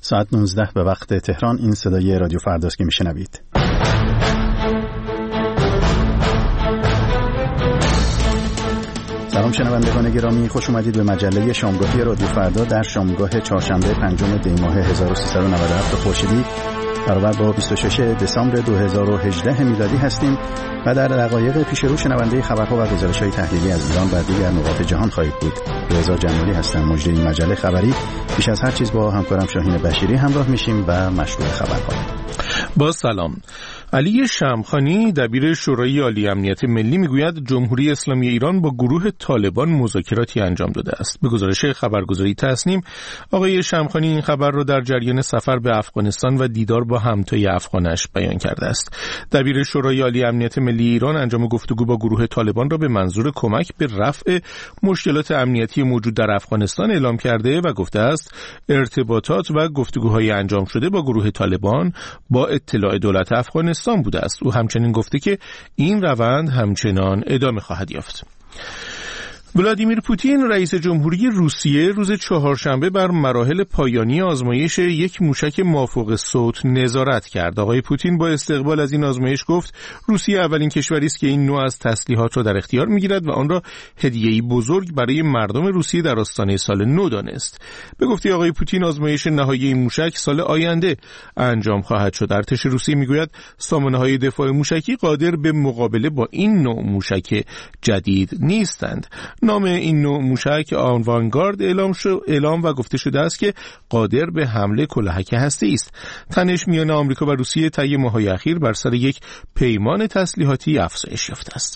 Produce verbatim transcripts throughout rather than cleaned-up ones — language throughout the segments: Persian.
ساعت نوزده به وقت تهران. این صدای رادیو فرداست که میشنوید. سلام شنوندگان گرامی، خوش اومدید به مجله شامگاهی رادیو فردا در شامگاه چهارشنبه پنجم دی ماه هزار و سیصد و نود و هفت خورشیدی برابر با بیست و ششم دسامبر دو هزار و هجده میلادی هستیم و در دقایق پیش رو شنونده خبرها و گزارش‌های تحلیلی از ایران و دیگر نقاط جهان خواهید بود. رضا جمالی هستم، مجری این مجله خبری. پیش از هر چیز با همکارم شاهین بشیری همراه میشیم و مشغول خبرها. با سلام. علی شمخانی دبیر شورای عالی امنیت ملی میگوید جمهوری اسلامی ایران با گروه طالبان مذاکراتی انجام داده است. به گزارش خبرگزاری تصنیم، آقای شمخانی این خبر را در جریان سفر به افغانستان و دیدار با همتای افغانش بیان کرده است. دبیر شورای عالی امنیت ملی ایران انجام گفتگو با گروه طالبان را به منظور کمک به رفع مشکلات امنیتی موجود در افغانستان اعلام کرده و گفته است ارتباطات و گفتگوهای انجام شده با گروه طالبان با اطلاع دولت افغانستان بوده است. او همچنین گفته که این روند همچنان ادامه خواهد یافت. ولادیمیر پوتین رئیس جمهوری روسیه روز چهارشنبه بر مراحل پایانی آزمایش یک موشک مافوق صوت نظارت کرد. آقای پوتین با استقبال از این آزمایش گفت روسیه اولین کشوری است که این نوع از تسلیحات را در اختیار می‌گیرد و آن را هدیه‌ای بزرگ برای مردم روسیه در آستانه سال نو دانست. به گفته آقای پوتین آزمایش نهایی این موشک سال آینده انجام خواهد شد. ارتش روسیه می‌گوید سامانه‌های دفاع موشکی قادر به مقابله با این نوع موشک جدید نیستند. نام این نوع موشک آوانگارد اعلام شد اعلام و گفته شده است که قادر به حمله کلاهک هسته‌ای است. تنش میان آمریکا و روسیه طی ماه‌های اخیر بر سر یک پیمان تسلیحاتی افزایش یافته است.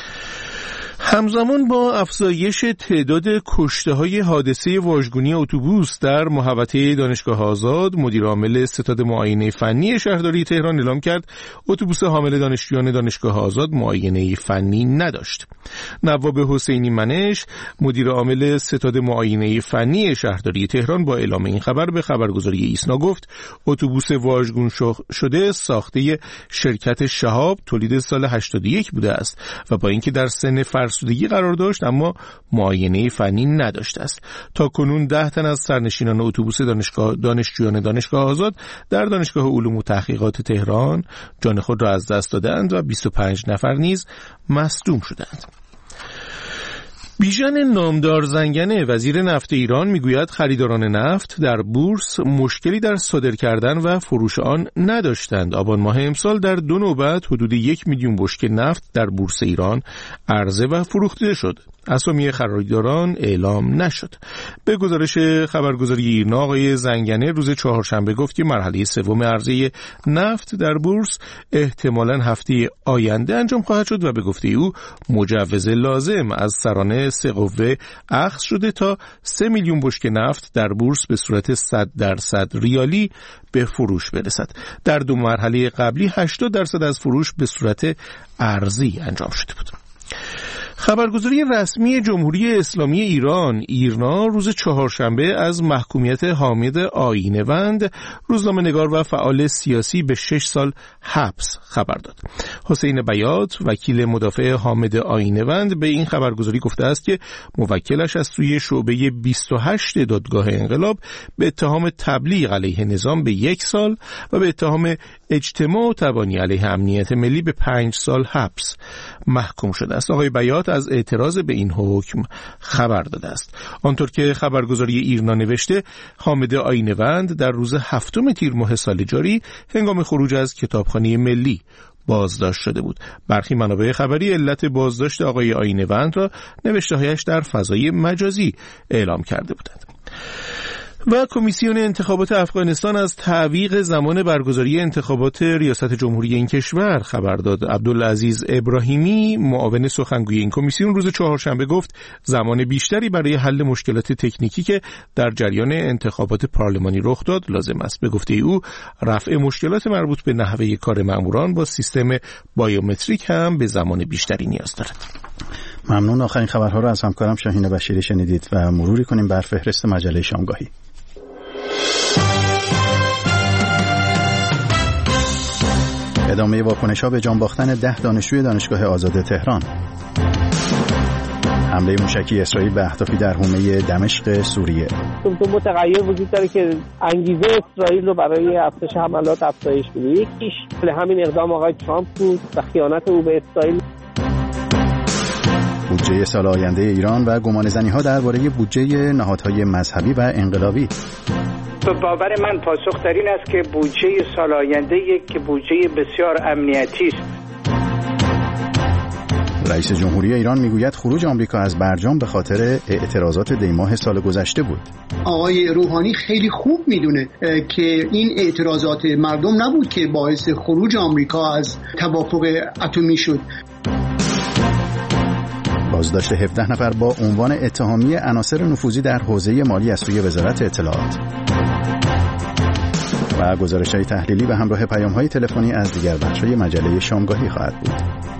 همزمان با افزایش تعداد کشته‌های حادثه واژگونی اتوبوس در محوطه دانشگاه آزاد، مدیر عامل ستاد معاینه فنی شهرداری تهران اعلام کرد اتوبوس حامل دانشجویان دانشگاه آزاد معاینه فنی نداشت. نواب حسینی منش، مدیر عامل ستاد معاینه فنی شهرداری تهران، با اعلام این خبر به خبرگزاری ایسنا گفت اتوبوس واژگون شده ساخته شرکت شهاب تولید سال هشتاد و یک بوده است و با اینکه در سن فرسودگی قرار داشت اما معاینه فنی نداشته است. تا کنون ده تن از سرنشینان اتوبوس دانشگاه دانشجویان دانشگاه آزاد در دانشگاه علوم و تحقیقات تهران جان خود را از دست دادند و بیست و پنج نفر نیز مصدوم شدند. بیژن نامدار زنگنه وزیر نفت ایران میگوید خریداران نفت در بورس مشکلی در صادر کردن و فروش آن نداشتند. آبان ماه امسال در دو نوبت حدود یک میلیون بشکه نفت در بورس ایران عرضه و فروخته شد. اسامی خریداران اعلام نشد. به گزارش خبرگزاری ایرنا آقای زنگنه روز چهارشنبه گفت که مرحله سوم عرضه نفت در بورس احتمالاً هفته آینده انجام خواهد شد و به گفته او مجوز لازم از سرانه سه قوه اخذ شده تا سه میلیون بشکه نفت در بورس به صورت صد درصد ریالی به فروش برسد. در دو مرحله قبلی هشتاد درصد از فروش به صورت ارزی انجام شده بود. خبرگزاری رسمی جمهوری اسلامی ایران ایرنا روز چهارشنبه از محکومیت حامد آیین‌وند، روزنامه‌نگار و فعال سیاسی، به شش سال حبس خبر داد. حسین بیات، وکیل مدافع حامد آیین‌وند، به این خبرگزاری گفته است که موکلش از سوی شعبه بیست و هشت دادگاه انقلاب به اتهام تبلیغ علیه نظام به یک سال و به اتهام اجتماع و تبانی علیه امنیت ملی به پنج سال حبس محکوم شده است. آقای بیات از اعتراض به این حکم خبر داده است. آنطور که خبرگزاری ایرنا نوشته، حامد آیین‌وند در روز هفتم تیر ماه سال جاری هنگام خروج از کتابخانه ملی بازداشت شده بود. برخی منابع خبری علت بازداشت آقای آیین‌وند را نوشته‌هایش در فضای مجازی اعلام کرده بودند. و کمیسیون انتخابات افغانستان از تعویق زمان برگزاری انتخابات ریاست جمهوری این کشور خبر داد. عبدالعزیز ابراهیمی، معاون سخنگوی این کمیسیون، روز چهارشنبه گفت زمان بیشتری برای حل مشکلات تکنیکی که در جریان انتخابات پارلمانی رخ داد لازم است. به گفته او رفع مشکلات مربوط به نحوه کار ماموران با سیستم بایومتریک هم به زمان بیشتری نیاز دارد. ممنون. آخرین خبرها را از همکارم شاهین بشیری شنیدید و مروری کنیم بر فهرست مجله شامگاهی. ادامه واکنش‌ها به جان باختن ده دانشجوی دانشگاه آزاد تهران. حمله موشکی اسرائیل به اهدافی در حومه دمشق سوریه. دو متغیر وجود داره که انگیزه اسرائیل رو برای افزایش حملات افزایش بده. یکیش همین اقدام آقای ترامپ بود و خیانت او به اسرائیل. بودجه سال آینده ایران و گمانه‌زنی‌ها درباره بودجه نهادهای مذهبی و انقلابی. به باور من پاسخ در این است که بودجه سال آینده یک بودجه بسیار امنیتی است. رئیس جمهوری ایران میگوید خروج آمریکا از برجام به خاطر اعتراضات دیماه سال گذشته بود. آقای روحانی خیلی خوب میدونه که این اعتراضات مردم نبود که باعث خروج آمریکا از توافق اتمی شد. بازداشت هفده نفر با عنوان اتهامی عناصر نفوذی در حوزه مالی از سوی وزارت اطلاعات. و گزارش‌های تحلیلی و همراه پیام‌های تلفنی از دیگر بخش‌های مجله شامگاهی خواهد بود.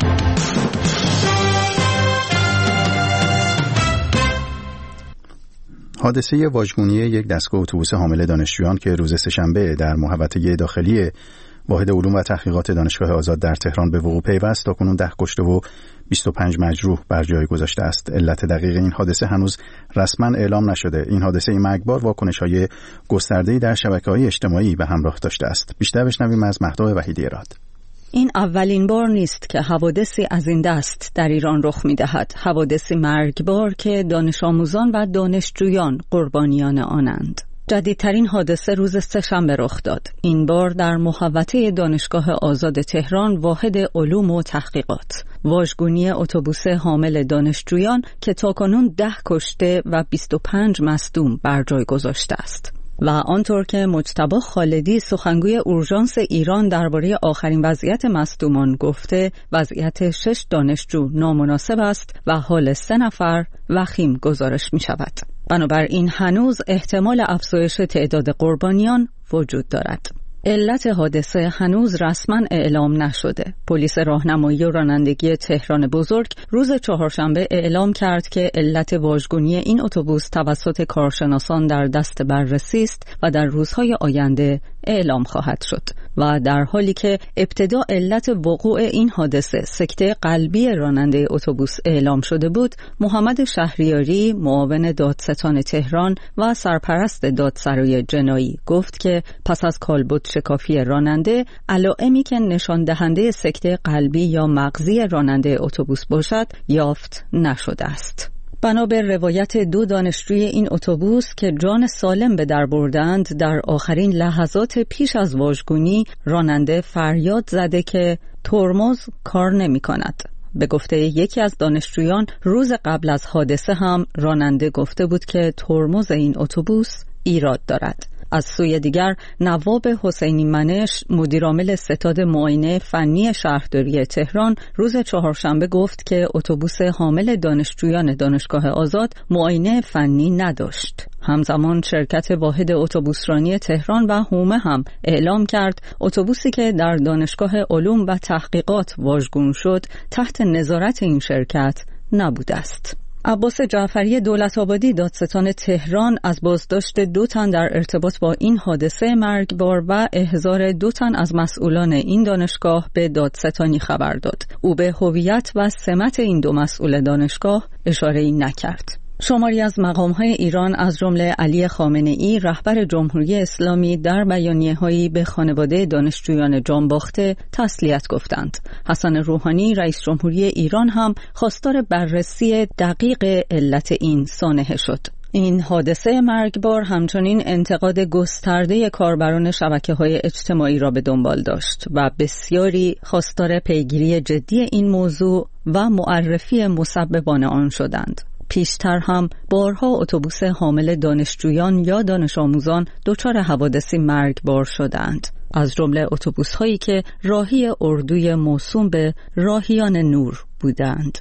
حادثه واژگونی یک دستگاه اتوبوس حامل دانشجویان که روز سه‌شنبه در محوطه داخلی واحد علوم و تحقیقات دانشگاه آزاد در تهران به وقوع پیوست تاکنون ده کشته و بیست و پنج مجروح بر جای گذاشته است. علت دقیق این حادثه هنوز رسما اعلام نشده. این حادثه مرگبار واکنش‌های گسترده‌ای در شبکه‌های اجتماعی به همراه داشته است. بیشتر بشنویم از مهداد وحیدی راد. این اولین بار نیست که حوادثی از این دست در ایران رخ می‌دهد. حوادثی مرگبار که دانش آموزان و دانشجویان قربانیان آنند. جدیدترین حادثه روز سه‌شنبه رخ داد. این بار در محوطه دانشگاه آزاد تهران واحد علوم و تحقیقات. واژگونی اتوبوس حامل دانشجویان که تاکنون ده کشته و بیست و پنج مصدوم بر جای گذاشته است. و آنطور که مجتبی خالدی سخنگوی اورژانس ایران درباره آخرین وضعیت مصدومان گفته، وضعیت شش دانشجو نامناسب است و حال سه نفر وخیم گزارش می شود. بنابراین هنوز احتمال افزایش تعداد قربانیان وجود دارد. علت حادثه هنوز رسما اعلام نشده. پلیس راهنمایی و رانندگی تهران بزرگ روز چهارشنبه اعلام کرد که علت واژگونی این اتوبوس توسط کارشناسان در دست بررسی است و در روزهای آینده اعلام خواهد شد. و در حالی که ابتدا علت وقوع این حادثه سکته قلبی راننده اتوبوس اعلام شده بود، محمد شهریاری معاون دادستان تهران و سرپرست دادسرای جنایی گفت که پس از کالبد شکافی راننده، علائمی که نشان دهنده سکته قلبی یا مغزی راننده اتوبوس باشد یافت نشده است. بنا به روایت دو دانشجوی این اتوبوس که جان سالم به در بردند، در آخرین لحظات پیش از واژگونی راننده فریاد زده که ترمز کار نمی کند. به گفته یکی از دانشجویان، روز قبل از حادثه هم راننده گفته بود که ترمز این اتوبوس ایراد دارد. از سوی دیگر نواب حسینی منش، مدیرعامل ستاد معاینه فنی شهرداری تهران، روز چهارشنبه گفت که اتوبوس حامل دانشجویان دانشگاه آزاد معاینه فنی نداشت. همزمان شرکت واحد اتوبوسرانی تهران و حومه هم اعلام کرد اتوبوسی که در دانشگاه علوم و تحقیقات واژگون شد تحت نظارت این شرکت نبوده است. عباس جعفری دولت‌آبادی دادستان تهران از بازداشت دو تن در ارتباط با این حادثه مرگبار و احضار دو تن از مسئولان این دانشگاه به دادستانی خبر داد. او به هویت و سمت این دو مسئول دانشگاه اشاره‌ای نکرد. شماری از مقام‌های ایران از جمله علی خامنه‌ای رهبر جمهوری اسلامی در بیانیه‌هایی به خانواده دانشجویان جانباخته تسلیت گفتند. حسن روحانی رئیس جمهوری ایران هم خواستار بررسی دقیق علت این سانحه شد. این حادثه مرگبار همچنین انتقاد گسترده کاربران شبکه‌های اجتماعی را به دنبال داشت و بسیاری خواستار پیگیری جدی این موضوع و معرفی مسببان آن شدند. پیشتر هم بارها اتوبوس حامل دانشجویان یا دانش آموزان دچار حوادثی مرگبار شدند، از جمله اتوبوس‌هایی که راهی اردوی موسوم به راهیان نور بودند.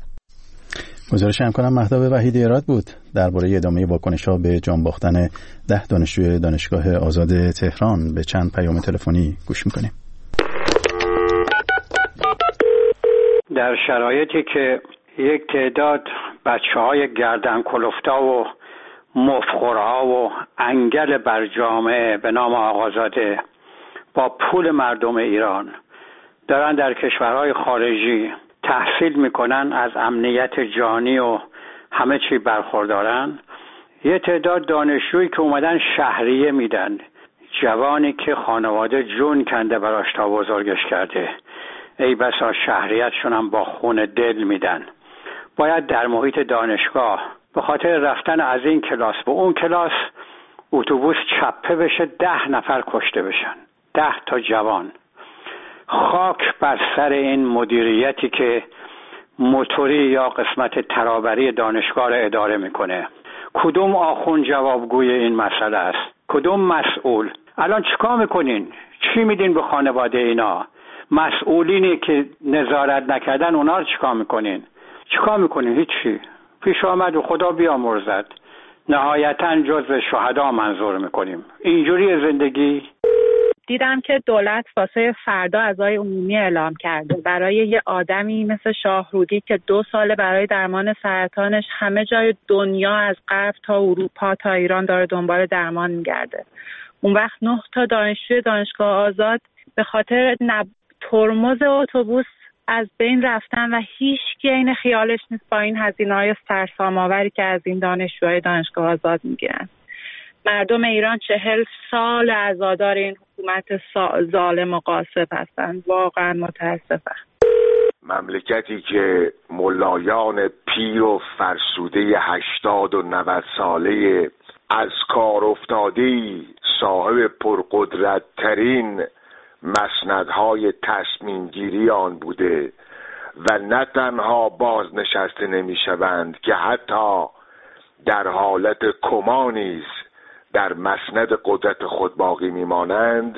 گزارش همکارم مهداد وحیدی اراد بود درباره ادامه واکنش‌ها به جان باختن ده دانشجوی دانشگاه آزاد تهران. به چند پیام تلفنی گوش می‌کنیم. در شرایطی که یک تعداد بچه‌های گردن کلفتا و مفخورها و انگل بر جامعه به نام آقازاده با پول مردم ایران دارن در کشورهای خارجی تحصیل میکنن، از امنیت جانی و همه چی برخوردارن. یه تعداد دانشجویی که اومدن شهریه میدن، جوانی که خانواده جون کنده براش تا بزرگش کرده، ای بسا شهریتشون هم با خون دل میدن. باید در محیط دانشگاه به خاطر رفتن از این کلاس به اون کلاس اتوبوس چپه بشه، ده نفر کشته بشن، ده تا جوان. خاک بر سر این مدیریتی که موتوری یا قسمت ترابری دانشگاه را اداره میکنه. کدوم آخوند جوابگوی این مسئله است؟ کدوم مسئول؟ الان چیکار میکنین؟ چی میدین به خانواده اینا؟ مسئولینی که نظارت نکردن اونا رو چیکار میکنین؟ چیکار میکنین؟ هیچی. پیش آمد و خدا بیامرزد. نهایتاً جزو شهدا منظور میکنیم. اینجوری زندگی. دیدم که دولت واسه فردا عزای عمومی اعلام کرده برای یه آدمی مثل شاهرودی که دو ساله برای درمان سرطانش همه جای دنیا از غرب تا اروپا تا ایران داره دنبال درمان میگرده. اون وقت نه تا دانشجوی دانشگاه آزاد به خاطر نب... ترمز اتوبوس از بین رفتن و هیچ کی این خیالش نیست با این هزینه‌های سرسام‌آوری که از این دانشجوهای دانشگاه آزاد میگیرن. مردم ایران چهل سال عزادار این حکومت ظالم و غاصب هستند. واقعا متاسفم. مملکتی که ملایان پیر و فرسوده هشتاد و نود ساله از کار افتاده‌ای صاحب پرقدرت ترین مسندهای تصمیم گیری آن بوده و نه تنها بازنشسته نمی شوند که حتی در حالت کما نیز در مسند قدرت خود باقی می مانند،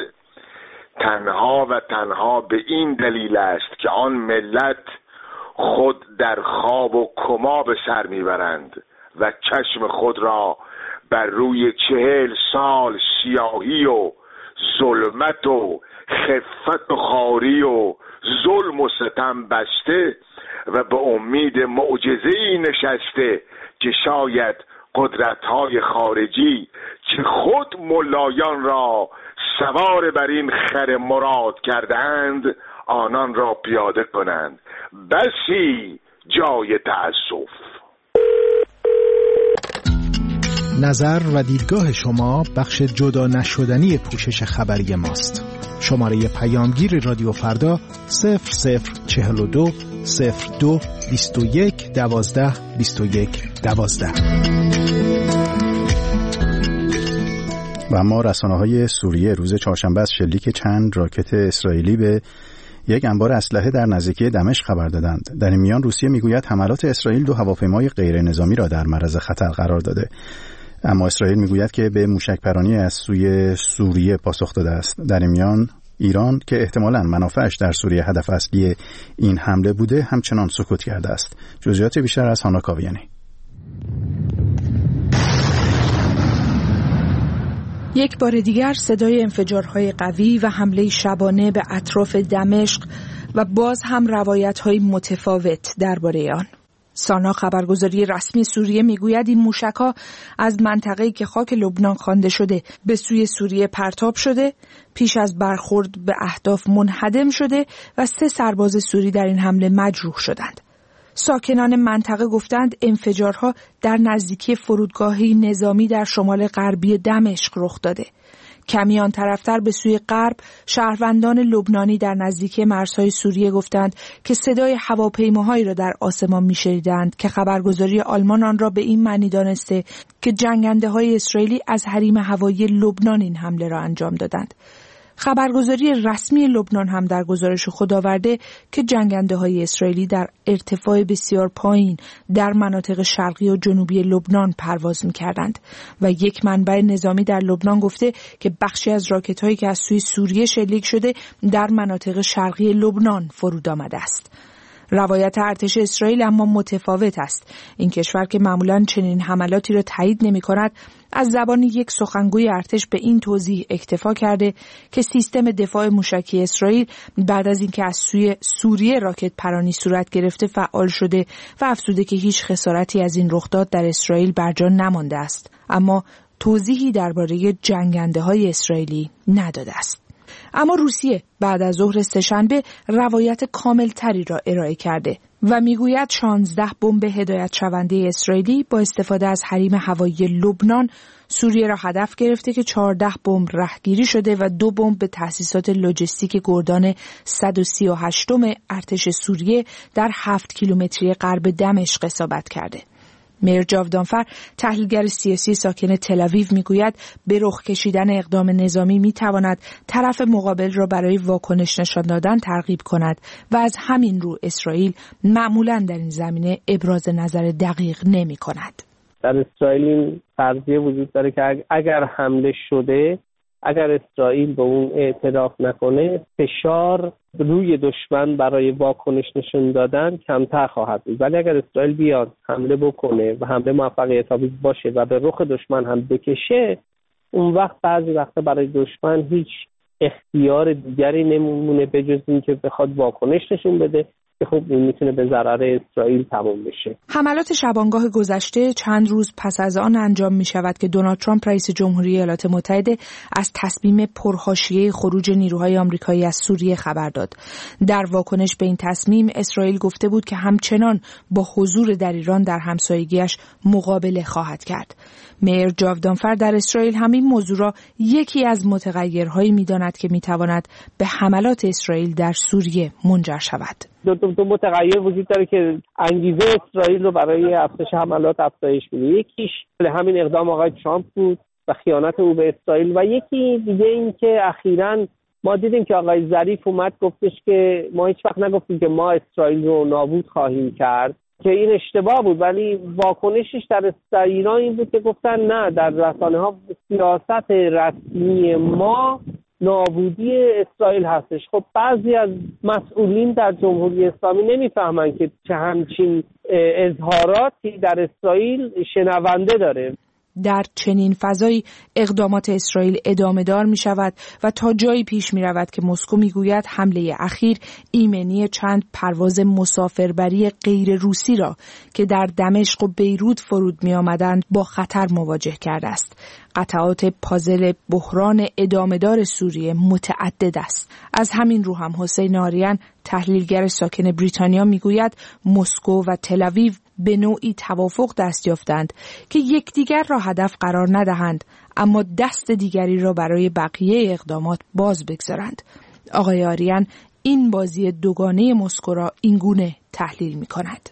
تنها و تنها به این دلیل است که آن ملت خود در خواب و کما به سر می برند و چشم خود را بر روی چهل سال سیاهی و ظلمت و خفت و خواری و ظلم و ستم بسته و به امید معجزه‌ای نشسته که شاید قدرت‌های خارجی که خود ملایان را سوار بر این خر مراد کردند آنان را پیاده کنند. بسی جای تأسف. نظر و دیدگاه شما بخش جدا نشدنی پوشش خبری ماست. شماره پیامگیر رادیو فردا صفر صفر چهل و دو صفر دو بیست و یک دوازده بیست و یک دوازده. و اما رسانه‌های سوریه روز چهارشنبه از شلیک چند راکت اسرائیلی به یک انبار اسلحه در نزدیکی دمشق خبر دادند. در این میان روسیه میگوید حملات اسرائیل دو هواپیمای غیر نظامی را در معرض خطر قرار داده، اما اسرائیل میگوید که به موشک‌پرانی از سوی سوریه پاسخ داده است. در این میان ایران که احتمالاً منافعش در سوریه هدف اصلی این حمله بوده همچنان سکوت کرده است. جزئیات بیشتر از هانا کاویانی. یک بار دیگر صدای انفجارهای قوی و حمله شبانه به اطراف دمشق و باز هم روایت‌های متفاوت درباره آن. سانا خبرگزاری رسمی سوریه میگوید این موشک‌ها از منطقه‌ای که خاک لبنان خوانده شده به سوی سوریه پرتاب شده، پیش از برخورد به اهداف منهدم شده و سه سرباز سوری در این حمله مجروح شدند. ساکنان منطقه گفتند انفجارها در نزدیکی فرودگاهی نظامی در شمال غربی دمشق رخ داده. کمی آن طرفتر به سوی غرب شهروندان لبنانی در نزدیکی مرزهای سوریه گفتند که صدای هواپیماهایی را در آسمان می‌شنیدند که خبرگزاری آلمان آن را به این معنی دانسته که جنگنده‌های اسرائیلی از حریم هوایی لبنان این حمله را انجام دادند. خبرگزاری رسمی لبنان هم در گزارش خود آورده که جنگنده‌های اسرائیلی در ارتفاع بسیار پایین در مناطق شرقی و جنوبی لبنان پرواز می‌کردند و یک منبع نظامی در لبنان گفته که بخشی از راکت‌هایی که از سوی سوریه شلیک شده در مناطق شرقی لبنان فرود آمده است. روایت ارتش اسرائیل اما متفاوت است. این کشور که معمولاً چنین حملاتی را تایید نمی‌کند، از زبان یک سخنگوی ارتش به این توضیح اکتفا کرده که سیستم دفاع موشکی اسرائیل بعد از اینکه از سوی سوریه راکت پرانی صورت گرفته فعال شده و افزوده که هیچ خسارتی از این رخداد در اسرائیل برجا نمانده است، اما توضیحی درباره جنگنده‌های اسرائیلی نداده است. اما روسیه بعد از ظهر سه‌شنبه روایت کاملتری را ارائه کرده و میگوید شانزده بمب هدایت شونده اسرائیلی با استفاده از حریم هوایی لبنان سوریه را هدف گرفته که چهارده بمب رهگیری شده و دو بمب به تأسیسات لوجستیک گردان صد و سی و هشتم ارتش سوریه در هفت کیلومتری غرب دمشق اصابت کرده. میر جاودانفر، تحلیلگر سیاسی ساکن تل‌آویو، میگوید به رخ کشیدن اقدام نظامی میتواند طرف مقابل را برای واکنش نشان دادن ترغیب کند و از همین رو اسرائیل معمولاً در این زمینه ابراز نظر دقیق نمی کند. در اسرائیل این فرضیه وجود داره که اگر حمله شده، اگر اسرائیل به اون اعتراف نکنه، فشار روی دشمن برای واکنش نشون دادن کمتر خواهد بود. ولی اگر اسرائیل بیاد حمله بکنه و حمله موفقیت آمیز باشه و به رخ دشمن هم بکشه، اون وقت بعضی وقتا برای دشمن هیچ اختیار دیگری نمونه به جز این که بخواد واکنش نشون بده که خب این میتونه به ضرر اسرائیل تمام بشه. حملات شبانگاه گذشته چند روز پس از آن انجام می شود که دونالد ترامپ رئیس جمهوری ایالات متحده از تصمیم پرحاشیه خروج نیروهای آمریکایی از سوریه خبر داد. در واکنش به این تصمیم اسرائیل گفته بود که همچنان با حضور در ایران در همسایگیش مقابله خواهد کرد. میر جاودانفر در اسرائیل همین موضوع را یکی از متغیرهایی می‌داند که می‌تواند به حملات اسرائیل در سوریه منجر شود. دو, دو, دو متغیر وجود داره که انگیزه اسرائیل رو برای افزایش حملات افزایش میده. یکیش همین اقدام آقای ترامپ بود و خیانت او به اسرائیل، و یکی دیگه این که اخیراً ما دیدیم که آقای ظریف اومد گفتش که ما هیچ وقت نگفتیم که ما اسرائیل رو نابود خواهیم کرد، که این اشتباه بود. ولی واکنشش در ایران این بود که گفتن نه، در رسانه‌ها سیاست رسمی ما نابودی اسرائیل هستش. خب بعضی از مسئولین در جمهوری اسلامی نمیفهمن که چه همچین اظهاراتی در اسرائیل شنونده داره. در چنین فضایی اقدامات اسرائیل ادامه دار می شود و تا جایی پیش می رود که مسکو می گوید حمله اخیر ایمنی چند پرواز مسافربری غیر روسی را که در دمشق و بیروت فرود می آمدند با خطر مواجه کرده است. قطعات پازل بحران ادامه دار سوریه متعدد است. از همین رو هم حسین آریان، تحلیلگر ساکن بریتانیا، میگوید مسکو و تل‌آویو به نوعی توافق دست یافتند که یکدیگر را هدف قرار ندهند، اما دست دیگری را برای بقیه اقدامات باز بگذارند. آقای آریان این بازی دوگانه مسکو را اینگونه تحلیل می‌کند.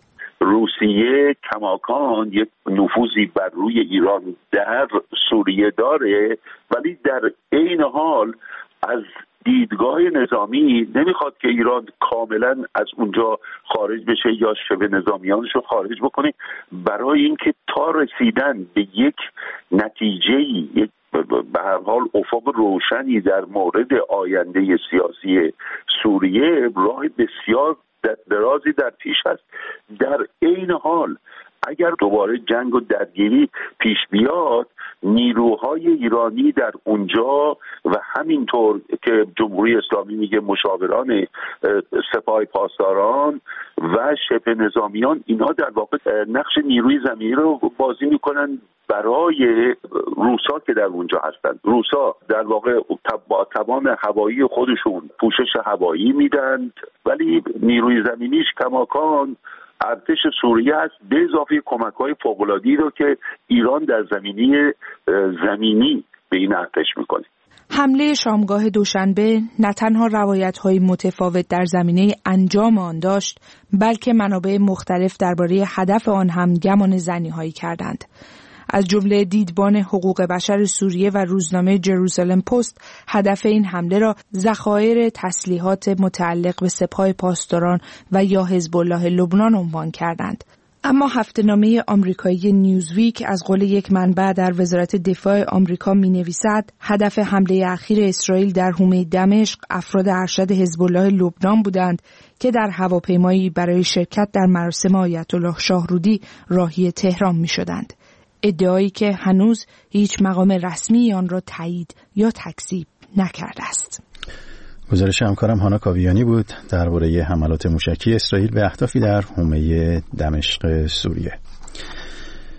روسیه کماکان یک نفوذی بر روی ایران در سوریه داره، ولی در عین حال از دیدگاه نظامی نمیخواد که ایران کاملا از اونجا خارج بشه یا شبه نظامیانش رو خارج بکنه، برای اینکه تا رسیدن به یک نتیجه‌ای، یک به هر حال افق روشنی در مورد آینده سیاسی سوریه راه بسیار درازی در پیش است. در عین حال اگر دوباره جنگ و درگیری پیش بیاد، نیروهای ایرانی در اونجا و همینطور که جمهوری اسلامی میگه مشاوران سپاه پاسداران و شبه نظامیان، اینا در واقع نقش نیروی زمینی رو بازی میکنن برای روسا که در اونجا هستند. روسا در واقع با توان هوایی خودشون پوشش هوایی میدن، ولی نیروی زمینیش کماکان ارتش سوریه است، به اضافه کمک‌های فوق‌العاده‌ای رو که ایران در زمینی زمینی به این ارتش میکنه. حمله شامگاه دوشنبه نه تنها روایت‌های متفاوت در زمینه انجام آن داشت، بلکه منابع مختلف درباره هدف آن هم گمان زنی‌هایی کردند. از جمله دیدبان حقوق بشر سوریه و روزنامه جروزالم پست هدف این حمله را ذخایر تسلیحات متعلق به سپاه پاسداران و یا حزب الله لبنان عنوان کردند. اما هفته‌نامه آمریکایی نیوزویک از قول یک منبع در وزارت دفاع آمریکا می‌نویسد هدف حمله اخیر اسرائیل در حومه دمشق افراد ارشد حزب الله لبنان بودند که در هواپیمایی برای شرکت در مراسم آیت الله شاهرودی راهی تهران می‌شدند. ادعایی که هنوز هیچ مقام رسمی آن را تایید یا تکذیب نکرده است. گزارش همکارم هانا کاویانی بود درباره حملات موشکی اسرائیل به اهدافی در حومه دمشق سوریه.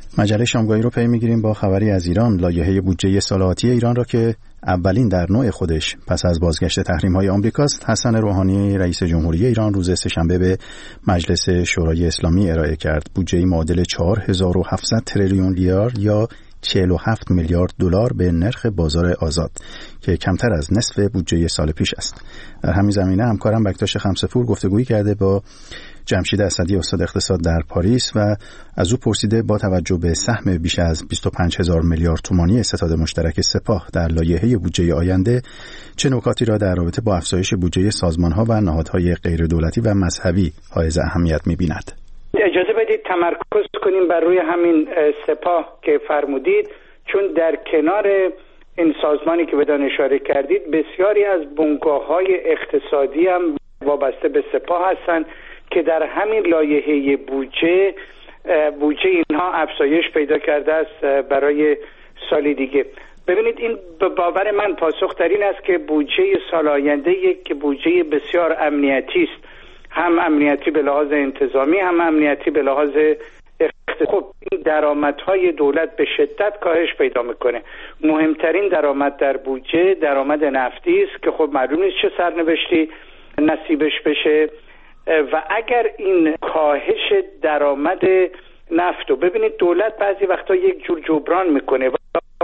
مجله شامگاهی رو پی میگیریم با خبری از ایران. لایحه بودجه سال آتی ایران را که اولین در نوع خودش پس از بازگشت تحریم‌های آمریکاست، حسن روحانی رئیس جمهوری ایران روز سه‌شنبه به مجلس شورای اسلامی ارائه کرد. بودجه معادل چهار هزار و هفتصد تریلیون لیار یا چهل و هفت میلیارد دلار به نرخ بازار آزاد که کمتر از نصف بودجه سال پیش است. در همین زمینه همکارم بکتاش خمسه‌پور گفتگویی کرده با جمشید اسدی استاد اقتصاد در پاریس و از او پرسیده با توجه به سهم بیش از بیست و پنج هزار میلیارد تومانی ستاد مشترک سپاه در لایحه بودجه آینده چه نکاتی را در رابطه با افزایش بودجه سازمان‌ها و نهادهای غیر دولتی و مذهبی حائز اهمیت می‌بیند. اجازه بدید تمرکز کنیم بر روی همین سپاه که فرمودید، چون در کنار این سازمانی که بدان اشاره کردید بسیاری از بنگاه‌های اقتصادی هم وابسته به سپاه هستند که در همین لایحه بودجه بودجه اینها افزایش پیدا کرده است برای سال دیگه. ببینید این به باور من پاسخ در این است که بودجه سال آینده یک بودجه بسیار امنیتی است، هم امنیتی به لحاظ انتظامی هم امنیتی به لحاظ اقتصادی. خب این درآمدهای دولت به شدت کاهش پیدا میکنه. مهمترین درآمد در بودجه درآمد نفتی است که خب معلوم نیست چه سرنوشتی نصیبش بشه و اگر این کاهش درآمد نفت رو ببینید دولت بعضی وقتا یک جور جبران میکنه و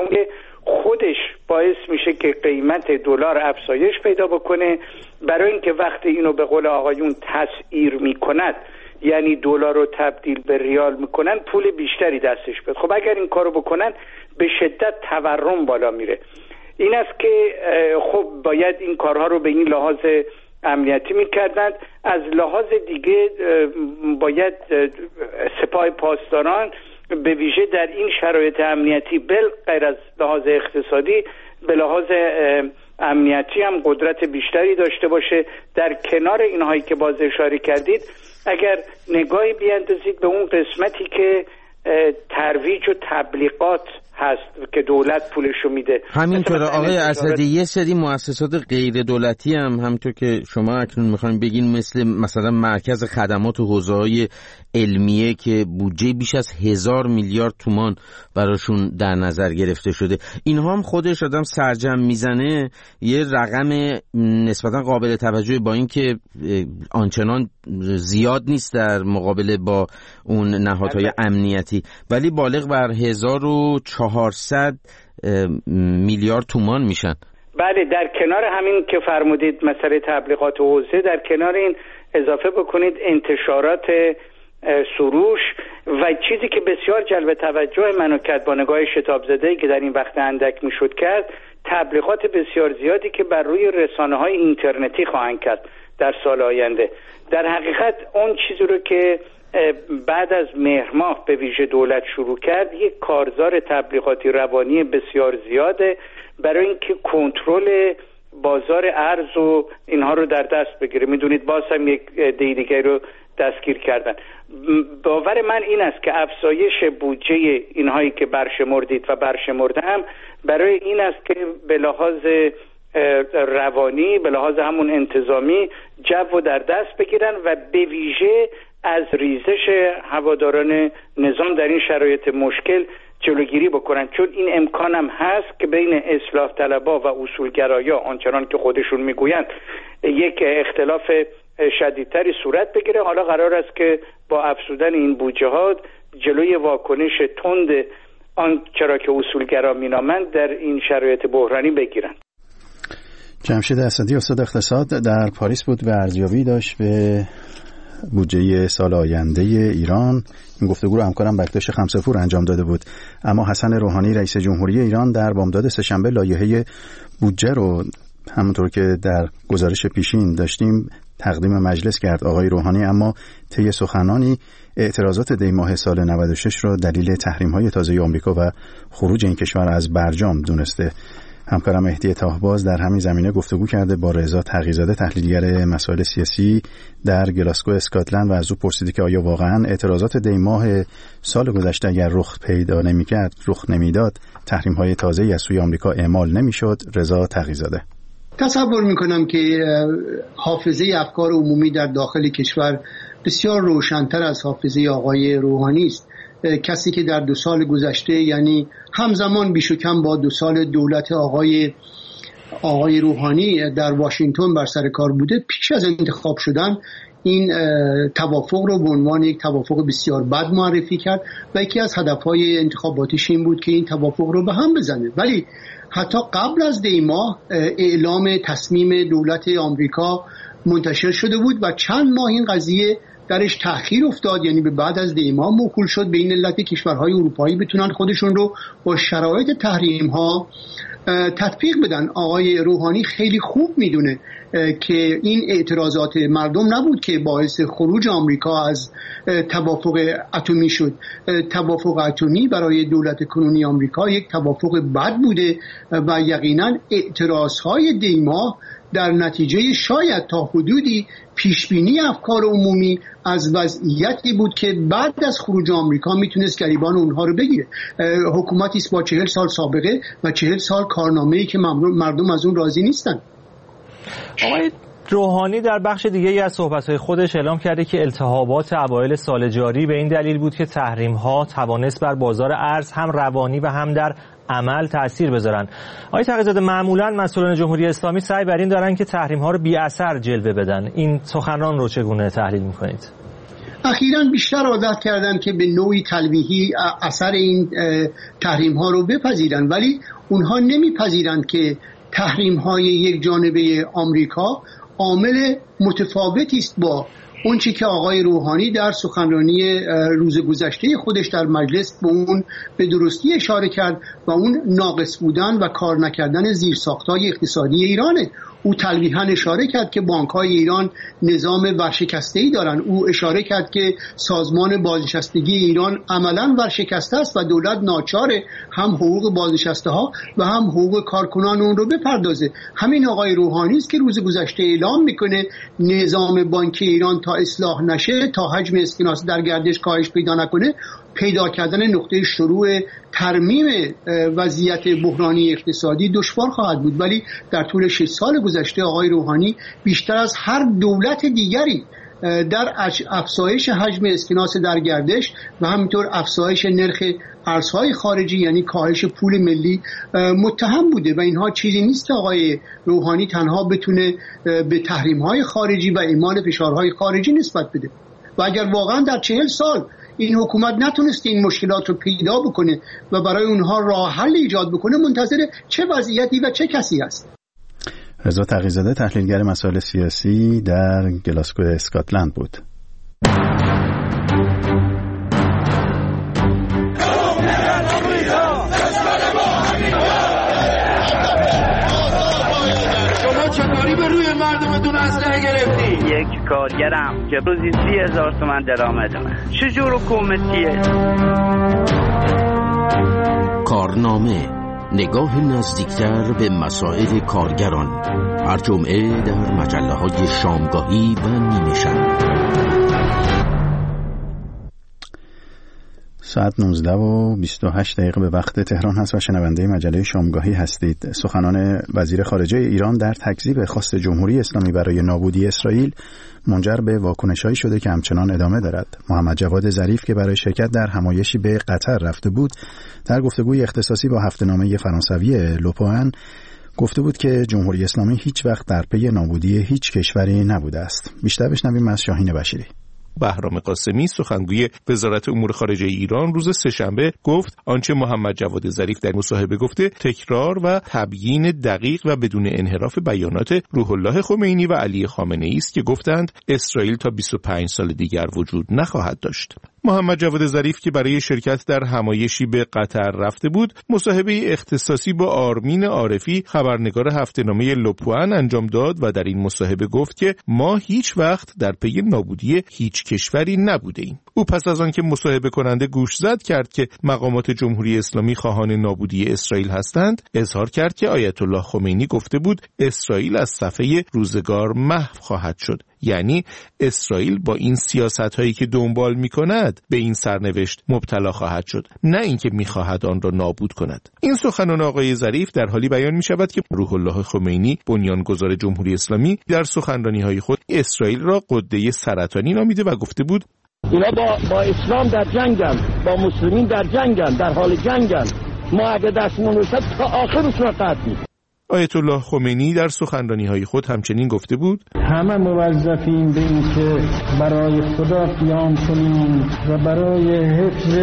خودش باعث میشه که قیمت دلار افزایش پیدا بکنه برای اینکه وقتی اینو به قول آقایون تسعیر میکند، یعنی دلار رو تبدیل به ریال میکنن، پول بیشتری دستش بیاد. خب اگر این کارو بکنن به شدت تورم بالا میره. این است که خب باید این کارها رو به این لحاظ امنیتی میکردند. از لحاظ دیگه باید سپاه پاسداران به ویژه در این شرایط امنیتی بل غیر از لحاظ اقتصادی به لحاظ امنیتی هم قدرت بیشتری داشته باشه. در کنار اینهایی که باز اشاره کردید اگر نگاهی بیاندازید به اون قسمتی که ترویج و تبلیغات هست که دولت پولشو میده، همینطور آقای اسدی یه سری مؤسسات غیر دولتی هم همونطور که شما اکنون میخواین بگین مثل مثلا مرکز خدمات و حوزه‌های علمیه که بودجه بیش از هزار میلیارد تومان براشون در نظر گرفته شده، اینها هم خودش آدم سرجم میزنه یه رقم نسبتا قابل توجهی با این که آنچنان زیاد نیست در مقابله با اون نهادهای امنیتی، ولی بالغ بر هزار و چهارصد میلیارد تومان میشن. بله، در کنار همین که فرمودید مسئله تبلیغات و حوزه، در کنار این اضافه بکنید انتشارات سروش و چیزی که بسیار جلب توجه منو کرد با نگاه شتاب زده‌ای که در این وقت اندک میشد کرد، تبلیغات بسیار زیادی که بر روی رسانه‌های اینترنتی خواهند کرد در سال آینده. در حقیقت اون چیزی رو که بعد از مهر ماه به ویژه دولت شروع کرد، یک کارزار تبلیغاتی روانی بسیار زیاده برای اینکه کنترل بازار ارز و اینها رو در دست بگیره. میدونید باز هم یک دی دیگه رو دستگیر کردن. باور من این است که افزایش بودجه اینهایی که برشمردید و برشمرده هم برای این است که به لحاظ روانی به لحاظ همون انتظامی جو در دست بگیرن و به ویژه از ریزش هواداران نظام در این شرایط مشکل جلوگیری بکنن، چون این امکان هم هست که بین اصلاح طلبها و اصولگرایا آنچنان که خودشون میگویند یک اختلاف شدیدتری صورت بگیره. حالا قرار است که با افزودن این بودجه ها جلوی واکنش تند آن چرا که اصولگرا مینامند در این شرایط بحرانی بگیرن. جمشید اسدی استاد اقتصاد در پاریس بود و ارزیابی داشت به بودجه سال آینده ایران. این گفتگو رو همکارم بکتاش خمسه‌پور انجام داده بود. اما حسن روحانی رئیس جمهوری ایران در بامداد سه‌شنبه لایحه بودجه رو همونطور که در گزارش پیشین داشتیم تقدیم مجلس کرد آقای روحانی، اما طی سخنانی اعتراضات دی ماه سال نود و شش را دلیل تحریم‌های تازه آمریکا و خروج این کشور از برجام دونسته. همکارم مهدی تاهباز در همین زمینه گفتگو کرده با رضا تقی‌زاده تحلیلگر مسائل سیاسی در گلاسگو اسکاتلند و از او پرسیده که آیا واقعاً اعتراضات دی ماه سال گذشته اگر رخ پیدا نمی‌کرد، رخ نمیداد، تحریم‌های تازه‌ای از سوی آمریکا اعمال نمی‌شد. رضا تقی‌زاده: تصور می‌کنم که حافظه افکار عمومی در داخل کشور بسیار روشن‌تر از حافظه آقای روحانی است. کسی که در دو سال گذشته، یعنی همزمان بیش و کم با دو سال دولت آقای آقای روحانی در واشنگتن بر سر کار بوده، پیش از انتخاب شدن این توافق رو به عنوان یک توافق بسیار بد معرفی کرد و یکی از هدفهای انتخاباتیش این بود که این توافق رو به هم بزنه. ولی حتی قبل از دی ماه اعلام تصمیم دولت آمریکا منتشر شده بود و چند ماه این قضیه درش تأخیر افتاد، یعنی به بعد از دی ماه موکول شد به این علت کشورهای اروپایی بتونن خودشون رو با شرایط تحریم ها تطبیق بدن. آقای روحانی خیلی خوب میدونه که این اعتراضات مردم نبود که باعث خروج آمریکا از توافق اتمی شد. توافق اتمی برای دولت کنونی آمریکا یک توافق بد بوده و یقینا اعتراضهای دی ماه در نتیجه شاید تا حدودی پیشبینی افکار عمومی از وضعیتی بود که بعد از خروج آمریکا میتونست گریبان اونها رو بگیره. حکومتی است با چهل سال سابقه و چهل سال کارنامه‌ای که مردم از اون راضی نیستن. آقای روحانی در بخش دیگه از صحبت‌های خودش اعلام کرده که التهابات اوایل سال جاری به این دلیل بود که تحریم‌ها توانست بر بازار ارز هم روانی و هم در عمل تأثیر بذارن. آقای تقی‌زاده، معمولاً مسئولان جمهوری اسلامی سعی بر این دارن که تحریم‌ها رو بی اثر جلوه بدن. این سخنران رو چگونه تحلیل می‌کنید؟ اخیراً بیشتر عادت کردن که به نوعی تلویحی اثر این تحریم‌ها رو بپذیرن، ولی اونها نمیپذیرند که تحریم‌های یک جانبه آمریکا عامل متفاوتی است با اون چی که آقای روحانی در سخنرانی روز گذشته خودش در مجلس به اون به درستی اشاره کرد و اون ناقص بودن و کار نکردن زیرساخت‌های اقتصادی ایرانه. او تلویحاً اشاره کرد که بانک‌های ایران نظام ورشکسته‌ای دارن. او اشاره کرد که سازمان بازنشستگی ایران عملاً ورشکسته است و دولت ناچاره هم حقوق بازنشسته‌ها و هم حقوق کارکنان اون رو بپردازه. همین آقای روحانی است که روز گذشته اعلام میکنه نظام بانکی ایران تا اصلاح نشه، تا حجم اسکناس در گردش کاهش پیدا نکنه، پیدا کردن نقطه شروع ترمیم وضعیت بحرانی اقتصادی دشوار خواهد بود. ولی در طول شش سال گذشته آقای روحانی بیشتر از هر دولت دیگری در افزایش حجم اسکناس در گردش و همینطور افزایش نرخ ارزهای خارجی یعنی کاهش پول ملی متهم بوده و اینها چیزی نیست که آقای روحانی تنها بتونه به تحریم‌های خارجی و اعمال فشارهای خارجی نسبت بده. و اگر واقعا در چهل سال این حکومت نتونسته این مشکلات رو پیدا بکنه و برای اونها راه حل ایجاد بکنه، منتظر چه وضعیتی و چه کسی است؟ رضا تقی‌زاده، تحلیلگر مسائل سیاسی، در گلاسگو اسکاتلند بود. شما چطوری به روی مردمتون اسلحه گرفتی؟ یک کارگرم که روزی سی هزار تومن درآمدمه. چجور حکومتیه؟ کارنامه، نگاه نزدیکتر به مسائل کارگران، هر جمعه در مجله‌های شامگاهی و نیمه شب. ساعت نوزده و بیست و هشت دقیقه به وقت تهران هست و شنونده مجله شامگاهی هستید. سخنان وزیر خارجه ایران در تکذیب خواست جمهوری اسلامی برای نابودی اسرائیل منجر به واکنش‌هایی شده که همچنان ادامه دارد. محمد جواد ظریف که برای شرکت در همایشی به قطر رفته بود، در گفتگوی اختصاصی با هفته‌نامه فرانسوی لوپوان گفته بود که جمهوری اسلامی هیچ وقت در پی نابودی هیچ کشوری نبوده است. بیشتر بشنویم از شاهین بشیری. بهرام قاسمی سخنگوی وزارت امور خارجه ایران روز سه‌شنبه گفت آنچه محمد جواد ظریف در مصاحبه گفته تکرار و تبیین دقیق و بدون انحراف بیانات روح الله خمینی و علی خامنه‌ای است که گفتند اسرائیل تا بیست و پنج سال دیگر وجود نخواهد داشت. محمد جواد ظریف که برای شرکت در همایشی به قطر رفته بود، مصاحبه اختصاصی با آرمین عارفی خبرنگار هفته‌نامه لوپوان انجام داد و در این مصاحبه گفت که ما هیچ وقت در پی نابودی هیچ کشوری نبوده ایم. او پس از آن که مصاحبه کننده گوش زد کرد که مقامات جمهوری اسلامی خواهان نابودی اسرائیل هستند، اظهار کرد که آیت الله خمینی گفته بود اسرائیل از صفحه روزگار محو خواهد شد. یعنی اسرائیل با این سیاست‌هایی که دنبال می‌کند به این سرنوشت مبتلا خواهد شد، نه اینکه می‌خواهد آن را نابود کند. این سخنان آقای ظریف در حالی بیان می‌شود که روح الله خمینی بنیانگذار جمهوری اسلامی در سخنرانی‌های خود اسرائیل را غده سرطانی نامیده و گفته بود اینا با, با اسلام در جنگن، با مسلمین در جنگن، در حال جنگن. ما اگه دستمون رسد تا آخر اصلا قطعی. آیت الله خمینی در سخنرانی‌های خود همچنین گفته بود: همه موظفیم به این که برای خدا قیام کنیم و برای حفظ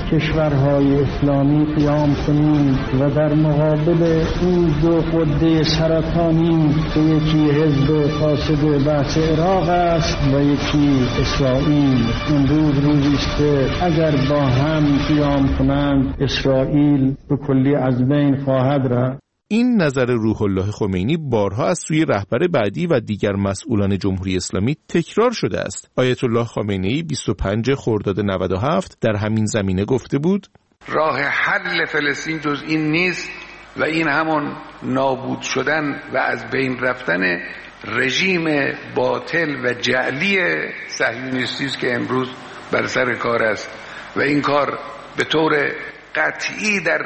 کشورهای اسلامی قیام کنیم و در مقابل این دو قده سرطانی که یکی حزب فاسد بحث عراق است و یکی اسرائیل. امروز روزی است که اگر با هم قیام کنند اسرائیل به کلی از بین خواهد رفت. این نظر روح الله خمینی بارها از سوی رهبر بعدی و دیگر مسئولان جمهوری اسلامی تکرار شده است. آیت الله خامنه‌ای بیست و پنجم خرداد نود و هفت در همین زمینه گفته بود: راه حل فلسطین جز این نیست و این همون نابود شدن و از بین رفتن رژیم باطل و جعلی صهیونیستی است که امروز بر سر کار است و این کار به طور قطعی در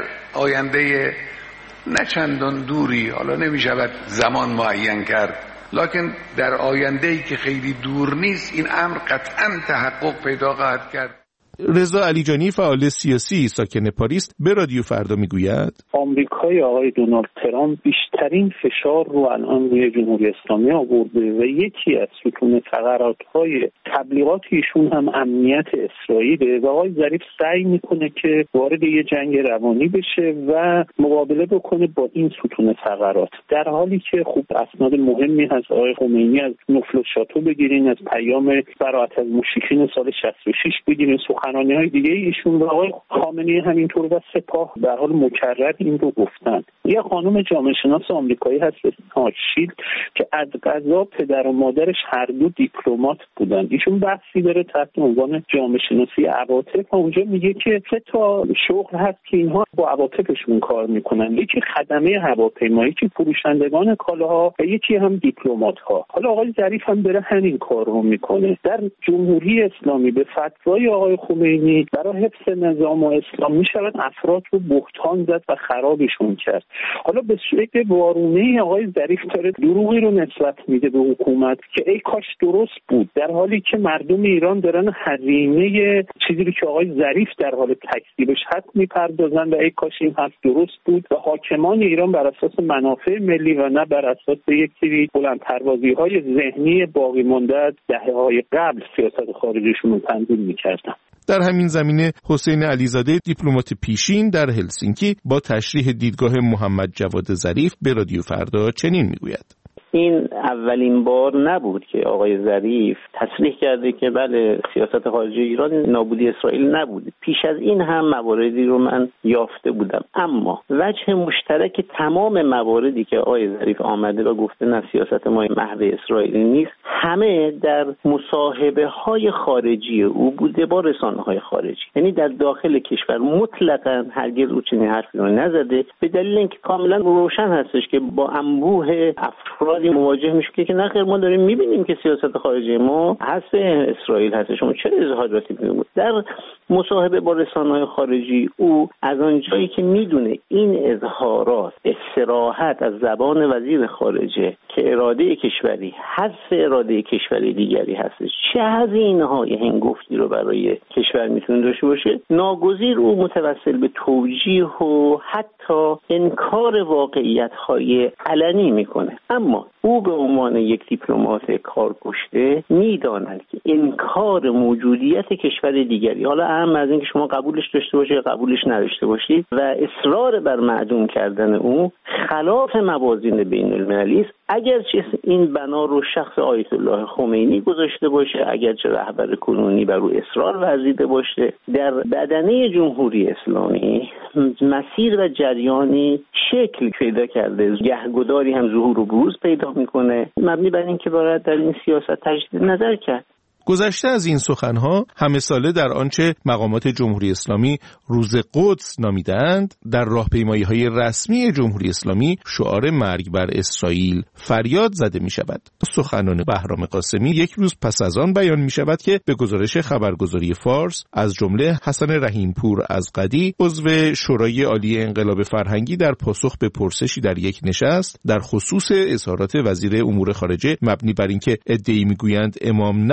آینده نه چندان دوری، حالا نمی شود زمان معین کرد، لکن در آینده‌ای که خیلی دور نیست این امر قطعاً تحقق پیدا خواهد کرد. رضا علیجانی فعال سیاسی ساکن پاریس به رادیو فردا میگوید: آمریکای آقای دونالد ترامپ بیشترین فشار رو الان روی جمهوری اسلامی آورده و یکی از ستون فقرات‌های تبلیغات ایشون هم امنیت اسرائیل و آقای ظریف سعی میکنه که وارد یه جنگ روانی بشه و مقابله بکنه با این ستون فقرات، در حالی که خوب اسناد مهمی هست. آقای خمینی از نفل شاتو بگیرین، از پیام براءت از مشرکین سال شصت و شش بگیرین، سخنرانی‌های دیگه ایشون و آقای خامنه‌ای همینطور و سپاه در حال مکرر این رو گفتن. یه خانم جامعه شناس آمریکایی هست هاشیل که از قضا پدر و مادرش هر دو دیپلمات بودن. ایشون بحثی داره تحت عنوان جامعه شناسی عواطف، اونجا میگه که سه تا شغل هست که اینها با عواطفشون کار میکنن، یکی خدمه هواپیمایی، یکی فروشندگان کالاها و یکی هم دیپلمات‌ها. حالا آقای ظریف هم داره همین کار رو میکنه. در جمهوری اسلامی به فتوای آقای خمینی برای حفظ نظام و اسلام میشود افراد رو بهتان زد و خرابشون کرد. حالا به شکل وارونه آقای ظریف داره دروغی رو نسبت میده به حکومت که ای کاش درست بود، در حالی که مردم ایران دارن هزینه چیزی رو که آقای ظریف در حال تکذیبش هست میپردازن و ای کاش این حرف درست بود و حاکمان ایران بر اساس منافع ملی و نه بر اساس یک سری بلندپروازی‌های ذهنی باقی مانده از دهه‌های قبل سیاست خارجیشون رو تنظیم می‌کردن. در همین زمینه حسین علیزاده دیپلمات پیشین در هلسینکی با تشریح دیدگاه محمد جواد ظریف به رادیو فردا چنین میگوید: این اولین بار نبود که آقای ظریف تصریح کرده که بله سیاست خارجی ایران نابودی اسرائیل نبود. پیش از این هم مواردی رو من یافته بودم، اما وجه مشترک تمام مواردی که آقای ظریف آمده و گفته نه سیاست ما محو اسرائیل نیست، همه در مصاحبه های خارجی او بوده با رسانه های خارجی، یعنی در داخل کشور مطلقاً هرگز او چنین حرفی رو نزده، به دلیل اینکه کاملا روشن هستش که با انبوه افراد مواجه میشه که نخیر ما داریم میبینیم که سیاست خارجی ما حذف اسرائیل هست، شما چه اظهاراتی میکنید؟ در مصاحبه با رسانه‌های خارجی او از آنجایی که میدونه این اظهارات استراحت از زبان وزیر خارجه که اراده کشوری حذف اراده کشوری دیگری هستش، چه هزینه‌های هنگفتی رو برای کشور میتونه داشته باشه، ناگزیر او متوسل به توجیه و حتی انکار واقعیت‌های علنی میکنه. اما او به عنوان یک دیپلمات کارکشته میداند که انکار موجودیت کشور دیگری، حالا اهم از این که شما قبولش داشته باشید یا قبولش نداشته باشید، و اصرار بر معدوم کردن او خلاف موازین بین المللی است. اگرچه این بنا رو شخص آیت الله خمینی گذاشته باشه، اگرچه رهبر کنونی بر او اصرار ورزیده باشه، در بدنه جمهوری اسلامی مسیر و جریانی شکل پیدا کرده، گهگداری هم ظهور و بروز پیدا میکنه، مبنی بر این که باید در این سیاست تجدید نظر کرد. گذشته از این سخنها همه ساله در آنچه مقامات جمهوری اسلامی روز قدس نامیدند، در راهپیمایی‌های رسمی جمهوری اسلامی شعار مرگ بر اسرائیل فریاد زده می شود. سخنان بهرام قاسمی یک روز پس از آن بیان می شود که به گزارش خبرگزاری فارس از جمله حسن رحیمپور از قدی عضو شورای عالی انقلاب فرهنگی در پاسخ به پرسشی در یک نشست در خصوص اظهارات وزیر امور خارجه مبنی بر اینکه ادعی می‌گویند امام نگفته که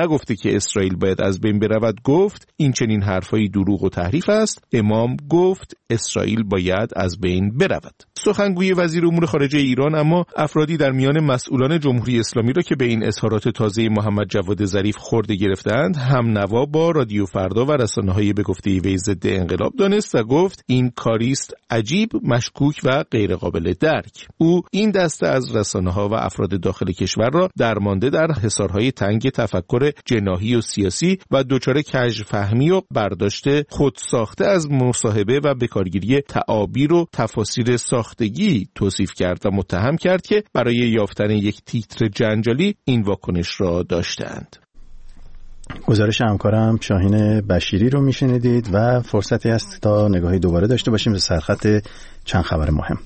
که اسرائیل باید از بین برود گفت این چنین حرفایی دروغ و تحریف است. امام گفت اسرائیل باید از بین برود. سخنگوی وزیر امور خارجه ایران اما افرادی در میان مسئولان جمهوری اسلامی را که به این اظهارات تازه محمد جواد ظریف خورده گرفتند هم نوا با رادیو فردا و رسانه‌های به گفته وی ضد انقلاب دانست و گفت این کاریست عجیب، مشکوک و غیر قابل درک. او این دسته از رسانه‌ها و افراد داخل کشور را درمانده در حصارهای تنگ تفکر جناحی و سیاسی و دچار کژفهمی و برداشت خودساخته از مصاحبه و بکارگیری تعابیر و تفاسیر ساختگی توصیف کرد و متهم کرد که برای یافتن یک تیتر جنجالی این واکنش را داشتند. گزارش همکارم شاهین بشیری رو میشنیدید و فرصتی است تا نگاهی دوباره داشته باشیم به سرخط چند خبر مهم.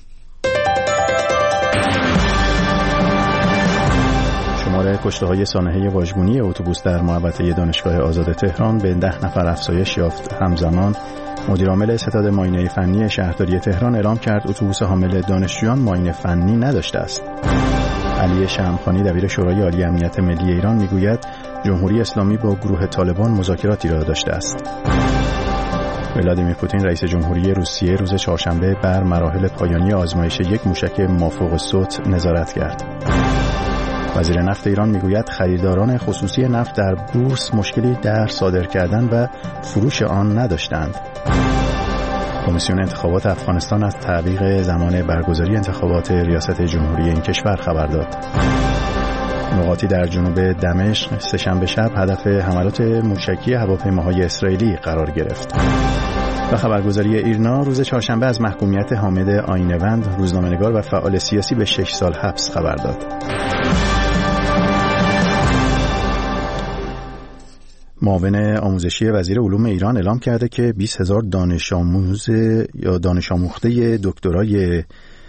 شمار کشته‌های سانحه واژگونی اتوبوس در محوطه دانشگاه آزاد تهران به ده نفر افزایش یافت. همزمان مدیرعامل ستاد معاینه فنی شهرداری تهران اعلام کرد اتوبوس حامل دانشجویان معاینه فنی نداشته است. علی شمخانی دبیر شورای عالی امنیت ملی ایران میگوید جمهوری اسلامی با گروه طالبان مذاکراتی را داشته است. ولادیمیر پوتین رئیس جمهوری روسیه روز چهارشنبه بر مراحل پایانی آزمایش یک موشک مافوق صوت نظارت کرد. وزیر نفت ایران میگوید خریداران خصوصی نفت در بورس مشکلی در صادر کردن و فروش آن نداشتند. کمیسیون انتخابات افغانستان از تعویق زمان برگزاری انتخابات ریاست جمهوری این کشور خبر داد. نقاطی در جنوب دمشق سه‌شنبه شب هدف حملات موشکی هواپیماهای اسرائیلی قرار گرفت. و خبرگزاری ایرنا روز چهارشنبه از محکومیت حامد آینه‌وند روزنامه‌نگار و فعال سیاسی به شش سال حبس خبر داد. معاون آموزشی وزیر علوم ایران اعلام کرده که بیست هزار دانش آموز یا دانش آموخته دکترای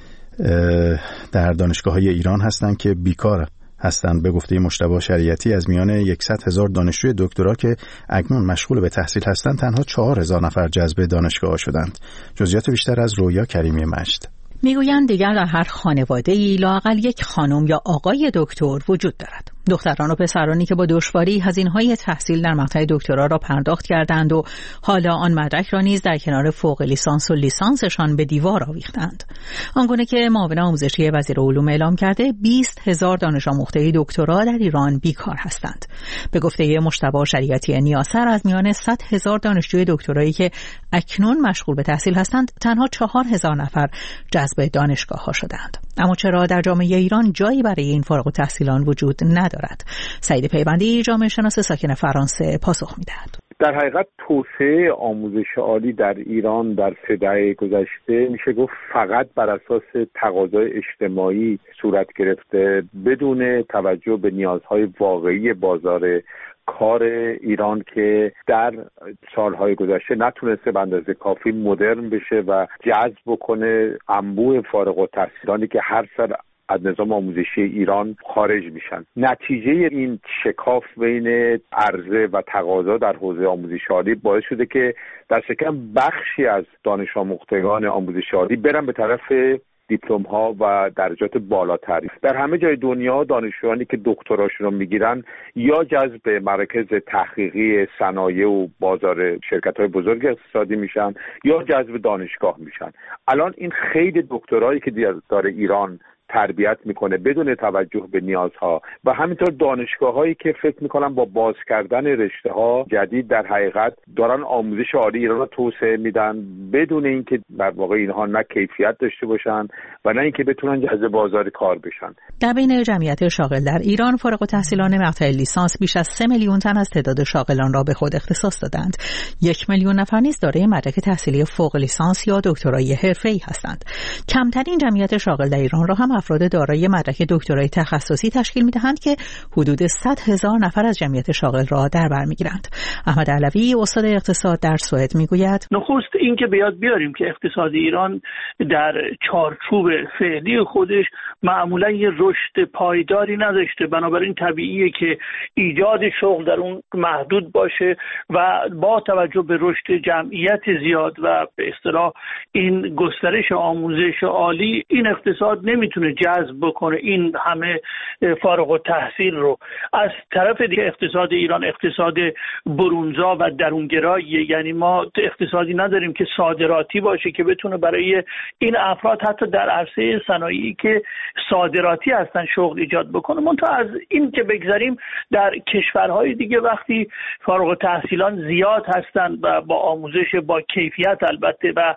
در دانشگاه‌های ایران هستند که بیکار هستند. به گفته مجتبی شریعتی از میان صد هزار دانشجوی دکترا که اکنون مشغول به تحصیل هستند تنها چهار هزار نفر جذب دانشگاه شدند. جزئیات بیشتر از رویا کریمی مجد. میگویند دیگر در هر خانواده‌ای لااقل یک خانم یا آقای دکتر وجود دارد. دختران و پسرانی که با دشواری هزینه‌های تحصیل در مقطع دکترا را پرداخت کردند و حالا آن مدرک را نیز در کنار فوق لیسانس و لیسانسشان به دیوار آویختند. آنگونه که معاون آموزشی وزیر علوم اعلام کرده بیست هزار دانش آموخته دکترا در ایران بیکار هستند. به گفته مجتبی شریعتی نیاسر از میان صد هزار دانشجوی دکترایی که اکنون مشغول به تحصیل هستند تنها چهار هزار نفر جذب دانشگاه‌ها شدند. اما چرا در جامعه ایران جایی برای این فارغ التحصیلان وجود ندارد؟ سعید پیوندی جامعه شناس ساکن فرانسه پاسخ می‌دهد. در حقیقت توسعه آموزش عالی در ایران در سه دهه گذشته میشه گفت فقط بر اساس تقاضای اجتماعی صورت گرفته بدون توجه به نیازهای واقعی بازار کار ایران که در سالهای گذشته نتونسته به اندازه کافی مدرن بشه و جذب بکنه انبوه فارغ التحصیلانی که هر سال از نظام آموزشی ایران خارج میشن. نتیجه این شکاف بین عرضه و تقاضا در حوزه آموزش عالی باعث شده که در شکم بخشی از دانش آموختگان آموزش عالی برن به طرف دیپلم ها و درجات بالاتری. در همه جای دنیا دانشجویانی که دکتراشون رو میگیرن یا جذب مراکز تحقیقی صنایع و بازار شرکت های بزرگ اقتصادی میشن یا جذب دانشگاه میشن. الان این خیلی دکترایی که داره ایران تربیت میکنه بدون توجه به نیازها و همینطور دانشگاه‌هایی که فکر میکنن با باز کردن رشته‌ها جدید در حقیقت دارن آموزش عالی ایران رو توسعه میدن بدون اینکه در واقع اینها نه کیفیت داشته باشن و نه اینکه بتونن جذب بازار کار بشن. در بین جمعیت شاغل در ایران فارغ التحصیلان مقطع لیسانس بیش از سه میلیون تن از تعداد شاغلان را به خود اختصاص دادند. یک میلیون نفر نیز دارای مدرک تحصیلی فوق لیسانس یا دکترای حرفه‌ای هستند. کمترین جمعیت شاغل در ایران را هم افراد دارای مدرک دکترای تخصصی تشکیل می‌دهند که حدود صد هزار نفر از جمعیت شاغل را در بر می‌گیرند. احمد علوی استاد اقتصاد در سوئد میگوید نخست این که بیاد بیاریم که اقتصاد ایران در چارچوب فعلی خودش معمولا یه رشد پایداری نداشته، بنابراین طبیعیه که ایجاد شغل در اون محدود باشه و با توجه به رشد جمعیت زیاد و به اصطلاح این گسترش آموزش عالی این اقتصاد نمیتونه بکنه، جذب بکنه این همه فارغ التحصیل رو. از طرف دیگه اقتصاد ایران اقتصاد برونزا و درونگراییه، یعنی ما اقتصادی نداریم که صادراتی باشه که بتونه برای این افراد حتی در عرصه صنایعی که صادراتی هستن شغل ایجاد بکنه. منتها از این که بگذاریم در کشورهای دیگه وقتی فارغ التحصیلان زیاد هستن و با آموزش با کیفیت البته و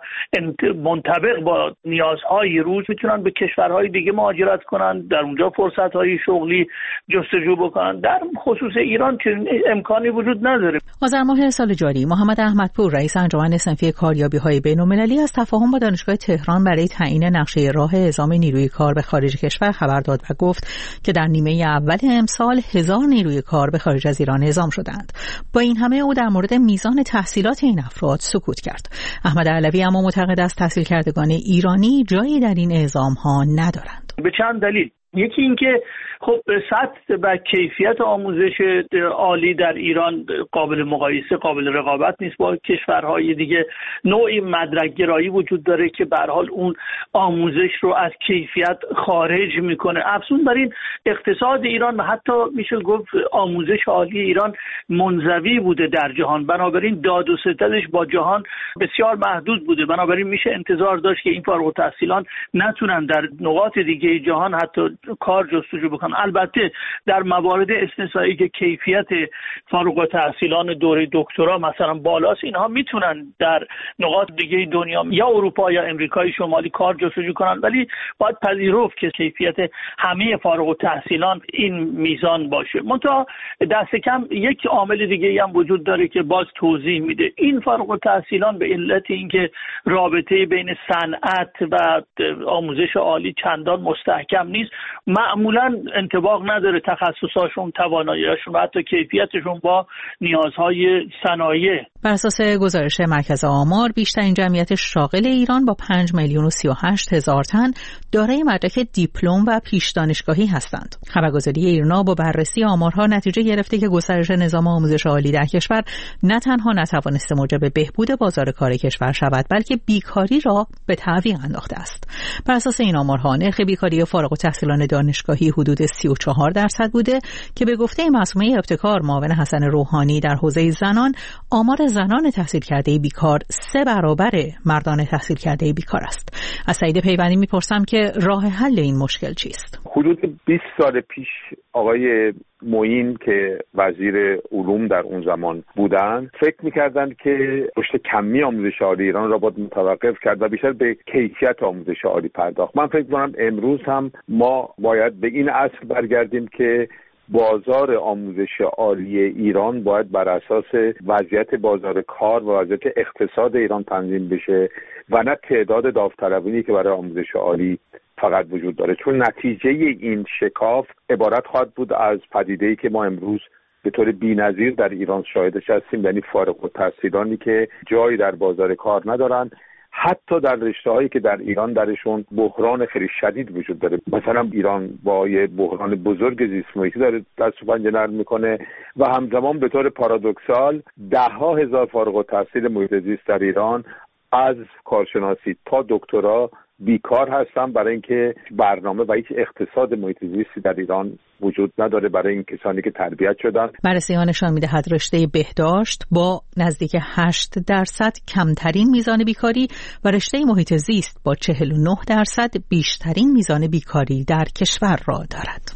منطبق با نیازهای روز میتونن به کشورهای دیگه مهاجرت کنن، در اونجا فرصت‌های شغلی جستجو بکنن. در خصوص ایران چنین امکانی وجود نداره. آذر ماه سال جاری محمد احمدپور رئیس انجمن صنفی کاریابی‌های بین‌المللی از تفاهم با دانشگاه تهران برای تعیین نقشه راه اعزام نیروی کار به خارج کشور خبر داد و گفت که در نیمه اول امسال هزار نیروی کار به خارج از ایران اعزام شدند. با این همه او در مورد میزان تحصیلات این افراد سکوت کرد. احمد علوی اما معتقد است تحصیل کردگان ایرانی جایی در این اعزام‌ها ندارند. به چند دلیل. یکی اینکه خب سطح و کیفیت آموزش عالی در ایران قابل مقایسه، قابل رقابت نیست با کشورهای دیگه. نوعی مدرک گرایی وجود داره که به هر حال اون آموزش رو از کیفیت خارج میکنه. افزون بر این اقتصاد ایران و حتی میشه گفت آموزش عالی ایران منزوی بوده در جهان، بنابراین داد و ستدش با جهان بسیار محدود بوده. بنابراین میشه انتظار داشت که این فارغ التحصیلان نتونن در نقاط دیگه جهان حتی کار جستجو بکنن. البته در موارد استثنایی که کیفیت فارغ التحصیلان دوره دکترا مثلا بالاست، اینها میتونن در نقاط دیگه دنیا یا اروپا یا امریکای شمالی کار جستجو کنن، ولی باید پذیرفت که کیفیت همه فارغ التحصیلان این میزان باشه. منتها دست کم یک عامل دیگه هم وجود داره که باز توضیح میده. این فارغ التحصیلان به علت اینکه رابطه بین صنعت و آموزش عالی چندان مستحکم نیست، معمولا انطباق نداره تخصصاشون، توانایی‌هاشون و حتی کیفیتشون با نیازهای صنایع. بر اساس گزارش مرکز آمار بیشترین جمعیت شاغل ایران با پنج میلیون و سی و هشت هزار تن دارای مدرک دیپلم و پیش دانشگاهی هستند. خبرگزاری ایرنا با بررسی آمارها نتیجه گرفته که گسترش نظام آموزش عالی در کشور نه تنها نتوانسته موجب بهبود بازار کار کشور شود، بلکه بیکاری را به تعویق انداخته است. بر اساس این آمارها نرخ بیکاری فارغ التحصیلان دانشگاهی حدود سی و چهار درصد بوده که به گفته معصومه ابتکار معاون حسن روحانی در حوزه زنان، آمار زنان تحصیل کرده بیکار سه برابر مردان تحصیل کرده بیکار است. از سعید پیوندی میپرسم که راه حل این مشکل چیست؟ حدود بیست سال پیش آقای معین که وزیر علوم در اون زمان بودن فکر می‌کردند که رشد کمی آموزش عالی ایران را باید متوقف کرد و بیشتر به کیفیت آموزش عالی پرداخت. من فکر می‌کنم امروز هم ما باید به این اصل برگردیم که بازار آموزش عالی ایران باید بر اساس وضعیت بازار کار و وضعیت اقتصاد ایران تنظیم بشه و نه تعداد داوطلبانی که برای آموزش عالی فقط وجود داره، چون نتیجه این شکاف عبارت خواهد بود از پدیده‌ای که ما امروز به طور بی‌نظیر در ایران شاهدش هستیم، یعنی فارغ التحصیلانی که جایی در بازار کار ندارن، حتی در رشته‌هایی که در ایران درشون بحران خیلی شدید وجود داره. مثلا ایران با یه بحران بزرگ زیست محیطی داره دست و پنجه نرم میکنه و همزمان به طور پارادوکسال ده ها هزار فارغ التحصیل محیط زیست در ایران از کارشناسی تا دکترا بیکار هستن، برای اینکه برنامه و هیچ اقتصاد محیط زیستی در ایران وجود نداره برای این کسانی که تربیت شدن. بررسی نشان می‌دهد رشته بهداشت با نزدیک هشت درصد کمترین میزان بیکاری و رشته محیط زیست با چهل و نه درصد بیشترین میزان بیکاری در کشور را دارد.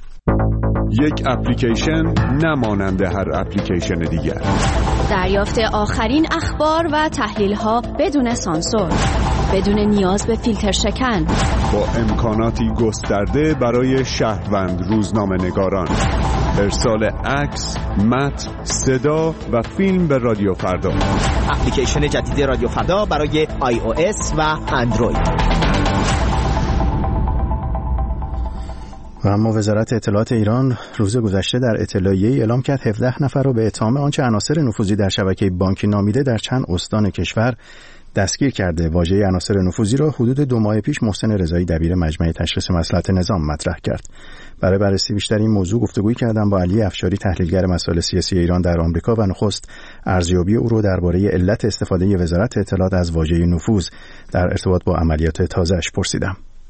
یک اپلیکیشن نمانند هر اپلیکیشن دیگر. دریافت آخرین اخبار و تحلیل‌ها بدون سانسور، بدون نیاز به فیلتر شکن، با امکاناتی گسترده برای شهروند روزنامه‌نگاران. ارسال عکس، متن، صدا و فیلم به رادیو فردا. اپلیکیشن جدید رادیو فردا برای آی او اس و اندروید. و اما وزارت اطلاعات ایران روز گذشته در اطلاعیه‌ای اعلام کرد هفده نفر را به اتهام آنچه عناصر نفوذی در شبکه بانکی نامیده در چند استان کشور دستگیر کرده. واژه عناصر نفوذی را حدود دو ماه پیش محسن رضایی دبیر مجمع تشخیص مصلحت نظام مطرح کرد. برای بررسی بیشتر این موضوع گفتگویی کردم با علی افشاری تحلیلگر مسائل سیاسی ایران در آمریکا و نخست ارزیابی او را درباره علت استفاده وزارت اطلاعات از واژه نفوذ در ارتباط با عملیات تازه‌اش پرسیدم.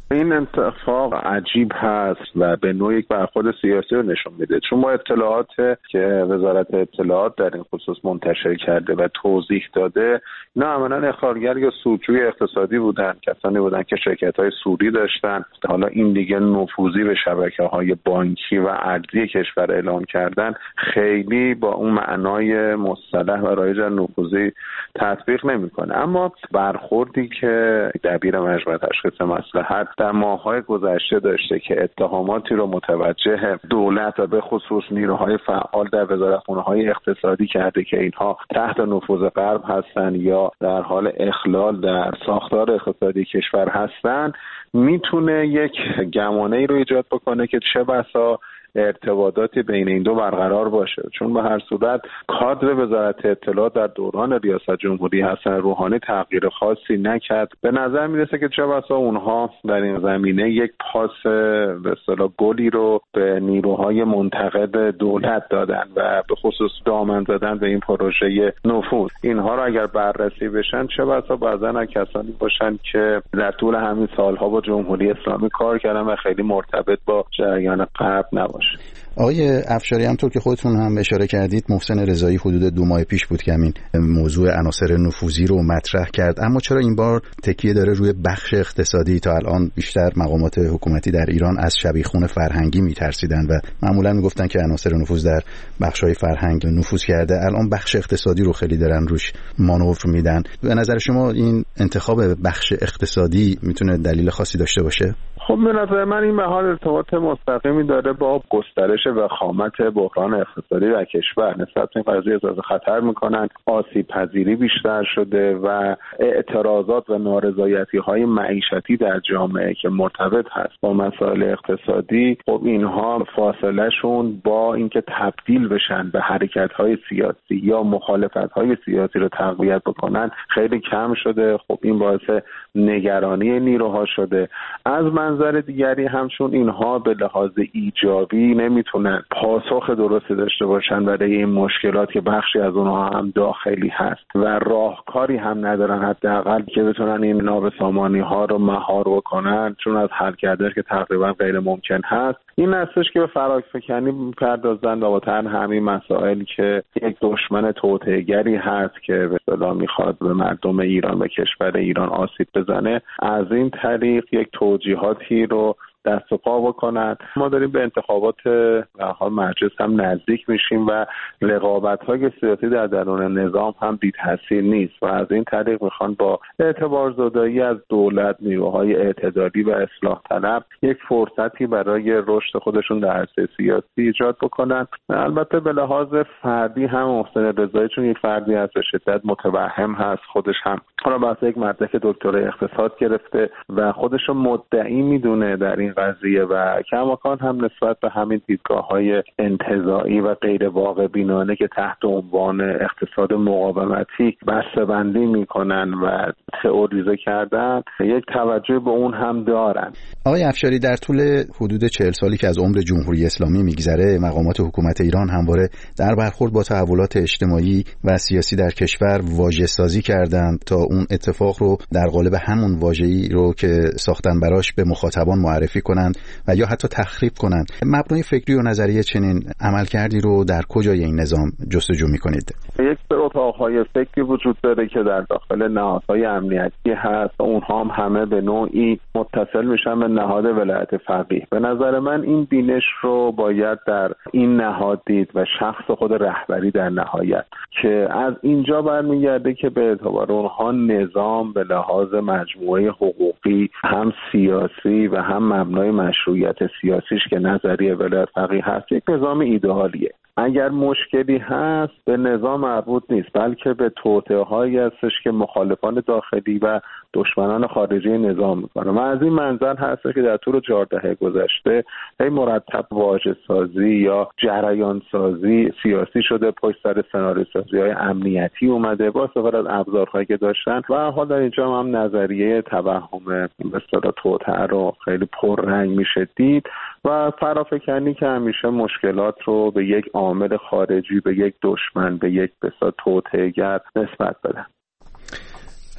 این اتفاق عجیب هست و به نوعی یک برخورد سیاسی رو نشون میده، چون ما اطلاعات که وزارت اطلاعات در این خصوص منتشر کرده و توضیح داده، نه عملاً اخراجگر یا سودجوی اقتصادی بودن، کسانی بودن که شرکت‌های سودی داشتن، حالا این دیگه نفوذی به شبکه‌های بانکی و ارزی کشور اعلام کردن، خیلی با اون معنای مصطلح و رایج نفوذی تطبیق نمی‌کنه. اما برخوردی که دبیر مجمع تشخیص مصلحت در ماه‌های گذشته داشته که اتهاماتی رو متوجه دولت و به خصوص نیروهای فعال در وزارتخانه‌های اقتصادی کرده که اینها تحت نفوذ غرب هستند یا در حال اخلال در ساختار اقتصادی کشور هستند، میتونه یک گمانه‌ای رو ایجاد بکنه که چه بسا ارتباطاتی بین این دو برقرار باشه، چون به هر صورت کادر وزارت اطلاعات در دوران ریاست جمهوری حسن روحانی تغییر خاصی نکرد. به نظر میرسه که چه بسا اونها در این زمینه یک پاس به اصطلاح گلی رو به نیروهای منتقد دولت دادن و به خصوص دامن زدن به این پروژه نفوذ. اینها رو اگر بررسی بشن چه بسا بعضن کسانی باشن که در طول همین سالها با جمهوری اسلامی کار کردن و خیلی مرتبط با جریان غرب نباشن. آقای افشاری، همونطور که خودتون هم اشاره کردید، محسن رضایی حدود دو ماه پیش بود که همین موضوع عناصر نفوذی رو مطرح کرد، اما چرا این بار تکیه داره روی بخش اقتصادی؟ تا الان بیشتر مقامات حکومتی در ایران از شبیخون فرهنگی میترسیدن و معمولا میگفتن که عناصر نفوذ در بخش‌های فرهنگ نفوذ کرده، الان بخش اقتصادی رو خیلی دارن روش مانور میدن. به نظر شما این انتخاب بخش اقتصادی میتونه دلیل خاصی داشته باشه؟ خب به نظر من این به حال ارتباط مستقیمی داره با گسترش وخامت بحران اقتصادی در کشور. نسبت به این قضیه احساس خطر میکنن، آسیب پذیری بیشتر شده و اعتراضات و نارضایتی‌های معیشتی در جامعه که مرتبط هست با مسائل اقتصادی، خب اینها فاصلهشون با اینکه تبدیل بشن به حرکت‌های سیاسی یا مخالفت‌های سیاسی رو تقویت بکنن خیلی کم شده. خب این باعث نگرانی نیروها شده. از منظر دیگری همچون اینها به لحاظ ایجابی نمیتونن پاسخ درستی داشته باشن برای این مشکلات که بخشی از اونها هم داخلی هست و راهکاری هم ندارن حداقل که بتونن این نابسامانی ها رو مهار بکنن، چون از حل کردنش که تقریبا غیر ممکن هست. این هستش که به فراگفکنی می‌پردازن با طرح همین مسائل که یک دشمن توطئه‌گری هست که به اصطلاح میخواد به مردم ایران و کشور ایران آسیب بزنه، از این طریق یک توجیهاتی رو دست و پا بکنن. ما داریم به انتخابات به حال مجلس هم نزدیک میشیم و رقابت‌های سیاسی در درون نظام هم بی تاثیر نیست و از این طریق میخوان با اعتبار زدایی از دولت، نیروهای اعتدالی و اصلاح طلب یک فرصتی برای رشد خودشون در عرصه سیاسی ایجاد بکنن. البته به لحاظ فردی هم محسن رضایی چون یک فردی هست به شدت متوهم هست، خودش هم حالا بحث یک مدرک دکترای اقتصاد گرفته و خودش رو مدعی میدونه در این قضیه و کماکان هم نسبت به همین دیدگاه‌های انتزاعی و غیر واقع بینانه که تحت عنوان اقتصاد مقاومتی بسته‌بندی میکنن و تئوریزه کردن یک توجه به اون هم دارن. آقای افشاری، در طول حدود چهل سالی که از عمر جمهوری اسلامی میگذره، مقامات حکومت ایران همواره در برخورد با تحولات اجتماعی و سیاسی در کشور واژه‌سازی کردند تا اون اتفاق رو در قالب همون واژه‌ای رو که ساختن براش به مخاطبان معرفی کنند و یا حتی تخریب کنند. مبنای فکری و نظریه چنین عملکردی رو در کجای این نظام جستجو می‌کنید؟ یک سری اتاق‌های فکری وجود داره که در داخل نهادهای امنیتی هست، اونها هم همه به نوعی متصل میشن به نهاد ولایت فقیه. به نظر من این بینش رو باید در این نهاد دید و شخص خود رهبری در نهایت که از اینجا برمیگرده که به اعتبار اونها نظام به لحاظ مجموعه حقوقی هم سیاسی و هم مبنای مشروعیت سیاسیش که نظریه ولایت فقیه هست یک نظام ایدئالیه. اگر مشکلی هست به نظام مربوط نیست، بلکه به توطئه‌هایی هستش که مخالفان داخلی و دشمنان خارجی نظام میکنه و از این منظر هست که در طول چهار دهه گذشته هی مرتب واژه سازی یا جریان سازی سیاسی شده، پشت سر سناریو سازی های امنیتی اومده با استفاده از ابزارهایی که داشتن و حالا در اینجا هم نظریه توهم به اصطلاح توطئه رو خیلی پررنگ میشه دید و فرافکنی که همیشه مشکلات رو به یک عامل خارجی، به یک دشمن، به یک به اصطلاح توطئه‌گر نسبت بدن.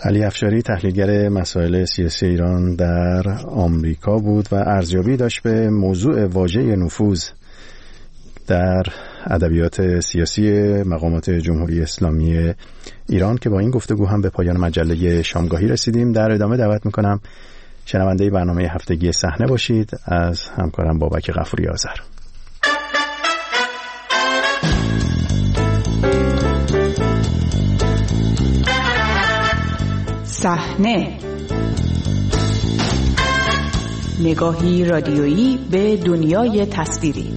علی افشاری تحلیلگر مسائل سیاسی ایران در آمریکا بود و ارزیابی داشت به موضوع واژه نفوذ در ادبیات سیاسی مقامات جمهوری اسلامی ایران که با این گفتگو هم به پایان مجله شامگاهی رسیدیم. در ادامه دعوت میکنم شنونده برنامه هفتگی صحنه باشید از همکارم بابک غفوری آذر. صحنه، نگاهی رادیویی به دنیای تصویری.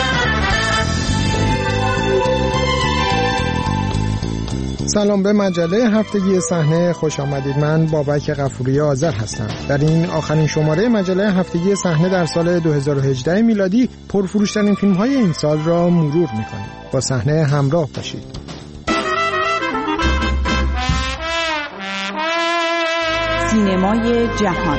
سلام، به مجله هفتگی صحنه خوش آمدید. من بابک غفوری آذر هستم. در این آخرین شماره مجله هفتگی صحنه در سال دو هزار و هجده میلادی پرفروشترین فیلم‌های این سال را مرور می‌کنیم. با صحنه همراه باشید. سینمای جهان.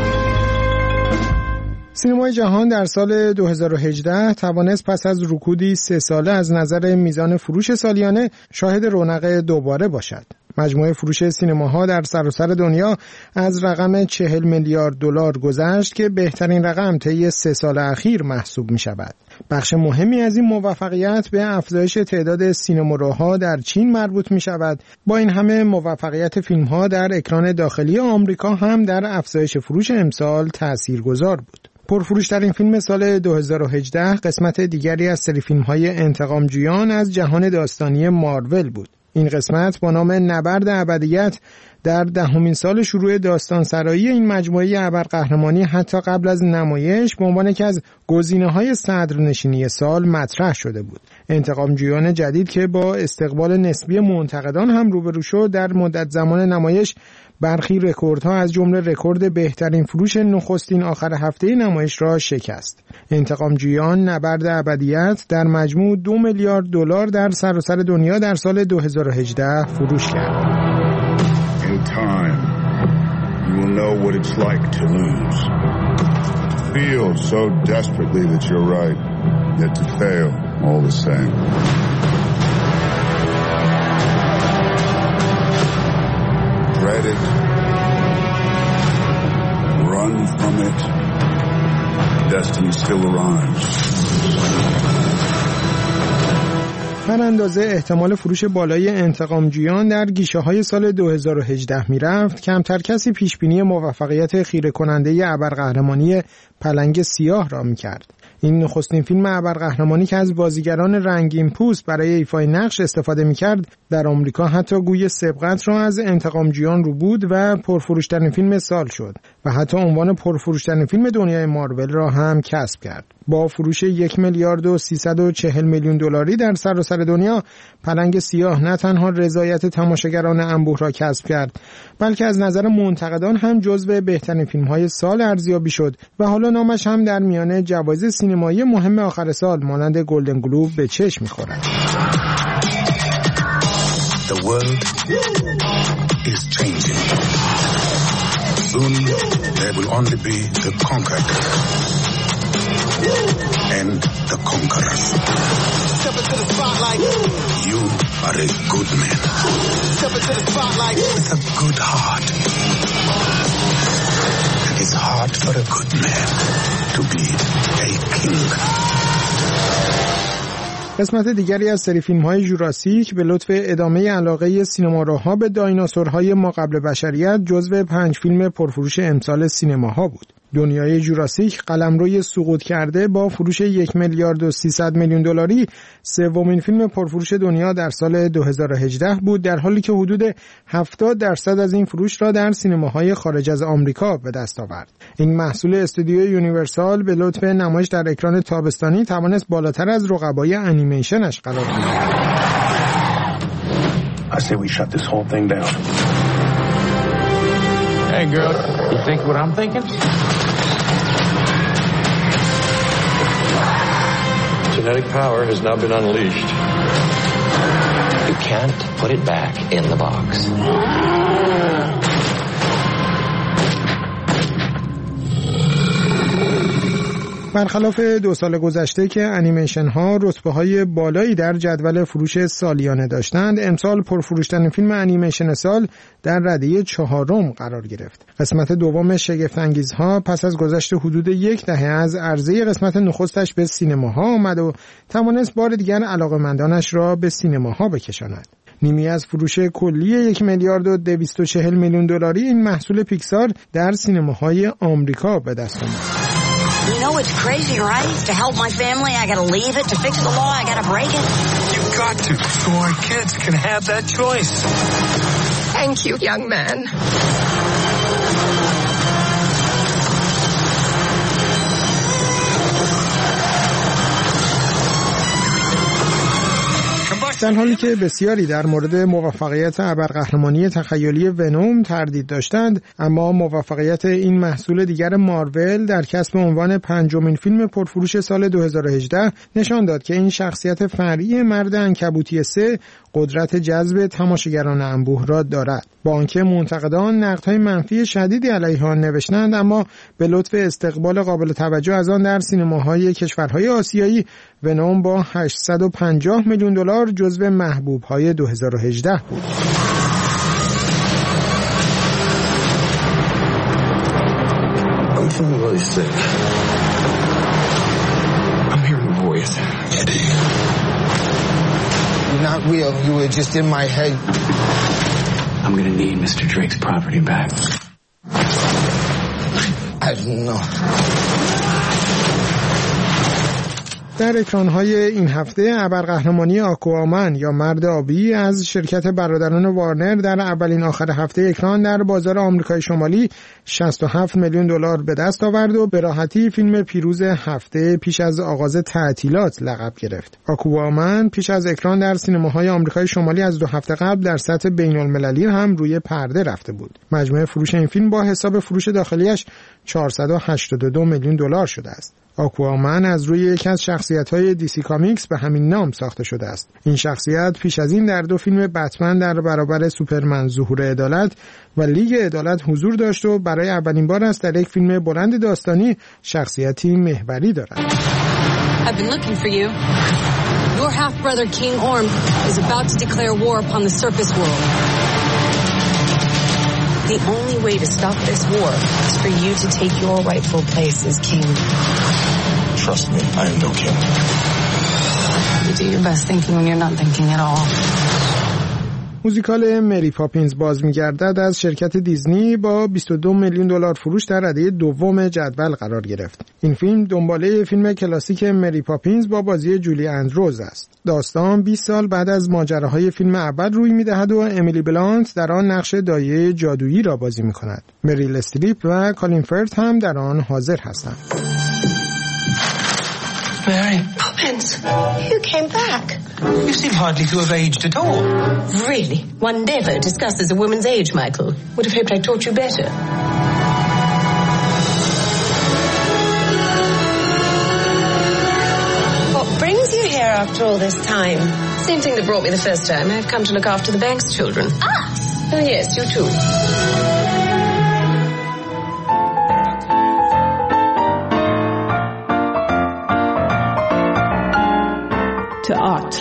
سینمای جهان در سال دو هزار و هجده توانست پس از رکودی سه ساله از نظر میزان فروش سالیانه شاهد رونق دوباره باشد. مجموعه فروش سینماها در سراسر دنیا از رقم چهل میلیارد دلار گذشت که بهترین رقم طی سه سال اخیر محسوب می شود. بخش مهمی از این موفقیت به افزایش تعداد سینماروها در چین مربوط می شود. با این همه موفقیت فیلم‌ها در اکران داخلی آمریکا هم در افزایش فروش امسال تاثیرگذار بود. پرفروشترین فیلم سال دو هزار و هجده قسمت دیگری از سری فیلم‌های انتقامجویان از جهان داستانی مارول بود. این قسمت با نام نبرد ابدیت در دهمین سال شروع داستان سرایی این مجموعه ابرقهرمانی حتی قبل از نمایش به عنوان یکی از گزینه‌های صدرنشینی سال مطرح شده بود. انتقامجویان جدید که با استقبال نسبی منتقدان هم روبرو شد در مدت زمان نمایش برخی رکوردها از جمله رکورد بهترین فروش نخستین آخر هفته نمایش را شکست. انتقامجویان نبرد ابدیت در مجموع دو میلیارد دلار در سراسر دنیا در سال دو هزار و هجده فروش کرد. In time, you will know what it's like to lose. To feel so desperately that you're right, yet to fail all the same. Dread it, run from it, destiny still arrives. هر اندازه احتمال فروش بالای انتقامجویان در گیشه‌های سال دو هزار و هجده میرفت، کمتر کسی پیشبینی موفقیت خیره کننده ابرقهرمانی پلنگ سیاه را می‌کرد. این نخستین فیلم ابرقهرمانی که از بازیگران رنگین پوست برای ایفای نقش استفاده می‌کرد، در آمریکا حتی گوی سبقت را از انتقامجویان رو بود و پرفروشترین فیلم سال شد و حتی عنوان پرفروشترین فیلم دنیای مارول را هم کسب کرد. با فروش یک میلیارد و سیصد و چهل میلیون دلاری در سراسر دنیا، پلنگ سیاه نه تنها رضایت تماشاگران انبوه را کسب کرد، بلکه از نظر منتقدان هم جزو بهترین فیلم‌های سال ارزیابی شد و حالا نامش هم در میان جوایز سینمایی مهم آخر سال مانند گلدن گلوب به چشم می‌خورد. The world is changing. Soon there will only be the conquered and the conqueror. Step into the spotlight. You are a good man. Step into the spotlight with a good heart. It is hard for a good man to be a king. قسمت دیگری از سری فیلم‌های جوراسیک به لطف ادامه علاقه سینماروها به دایناسورهای ماقبل بشریت جزو پنج فیلم پرفروش امسال سینماها بود. دنیای جوراسیک قلمروی سقوط کرده با فروش یک میلیارد و سیصد میلیون دلاری سومین فیلم پرفروش دنیا در سال دو هزار و هجده بود، در حالی که حدود هفتاد درصد از این فروش را در سینماهای خارج از آمریکا به دست آورد. این محصول استودیوی یونیورسال به لطف نمایش در اکران تابستانی توانست بالاتر از رقبای انیمیشنش قرار بگیرد. I say we shut this whole thing down. Hey girl, you think what I'm thinking? Genetic power has now been unleashed. You can't put it back in the box. برخلاف دو سال گذشته که انیمیشن ها رتبه های بالایی در جدول فروش سالیانه داشتند، امسال پرفروشترین فیلم انیمیشن سال در رده چهارم قرار گرفت. قسمت دوم شگفت انگیزها پس از گذشت حدود یک دهه از عرضه قسمت نخستش به سینماها آمد و توانست بار دیگر علاقه‌مندانش را به سینماها بکشاند. نیمی از فروش کلی یک میلیارد و دویست و چهل میلیون دلاری این محصول پیکسار در سینماهای آمریکا به دست آمد. You know it's crazy, right? To help my family, I gotta leave it. To fix the law, I gotta break it. You've got to, so our kids can have that choice. Thank you, young man. در حالی که بسیاری در مورد موفقیت ابرقهرمانی تخیلی ونوم تردید داشتند، اما موفقیت این محصول دیگر مارول در کسب عنوان پنجمین فیلم پرفروش سال دو هزار و هجده نشان داد که این شخصیت فرعی مرد عنکبوتی سه قدرت جذب تماشاگران انبوه را دارد. با آنکه منتقدان نقدهای منفی شدیدی علیه آن نوشتند، اما به لطف استقبال قابل توجه از آن در سینماهای کشورهای آسیایی، ونوم با هشتصد و پنجاه میلیون دلار جزو محبوب‌های دو هزار و هجده بود. I'm feeling really sick. I'm hearing a voice. Eddie. You're not real. You were just in my head. I'm gonna need Mister Drake's property back. I don't know. در اکران‌های این هفته ابرقهرمانی آکوامن یا مرد آبی از شرکت برادران وارنر در اولین آخر هفته اکران در بازار آمریکای شمالی شصت و هفت میلیون دلار به دست آورد و به راحتی فیلم پیروز هفته پیش از آغاز تعطیلات لقب گرفت. آکوامن پیش از اکران در سینماهای آمریکای شمالی از دو هفته قبل در سطح بین‌المللی هم روی پرده رفته بود. مجموع فروش این فیلم با حساب فروش داخلیش چهارصد و هشتاد و دو میلیون دلار شده است. آکوامن از روی یکی از شخصیت‌های دیسی کامیکس به همین نام ساخته شده است. این شخصیت پیش از این در دو فیلم بتمن در برابر سوپرمن ظهور عدالت و لیگ عدالت حضور داشت و برای اولین بار است در یک فیلم بلند داستانی شخصیتی محوری دارد. I've been looking for you. Your half-brother King Orm is about to declare war upon the surface world. The only way to stop this war is for you to take your rightful place as king. Trust me, I am no king. You do your best thinking when you're not thinking at all. موزیکال مری پاپینز باز می‌گردد از شرکت دیزنی با بیست و دو میلیون دلار فروش در رده دوم جدول قرار گرفت. این فیلم دنباله فیلم کلاسیک مری پاپینز با بازی جولی اندروز است. داستان بیست سال بعد از ماجراهای فیلم اول روی می‌دهد و امیلی بلانت در آن نقش دایه جادویی را بازی می‌کند. مریل استریپ و کالین فرت هم در آن حاضر هستند. Mary Poppins, you came back. You seem hardly to have aged at all. Really? One never discusses a woman's age, Michael. Would have hoped I taught you better. What brings you here after all this time? Same thing that brought me the first time. I've come to look after the bank's children. Us? Oh yes, you too. تئاتر.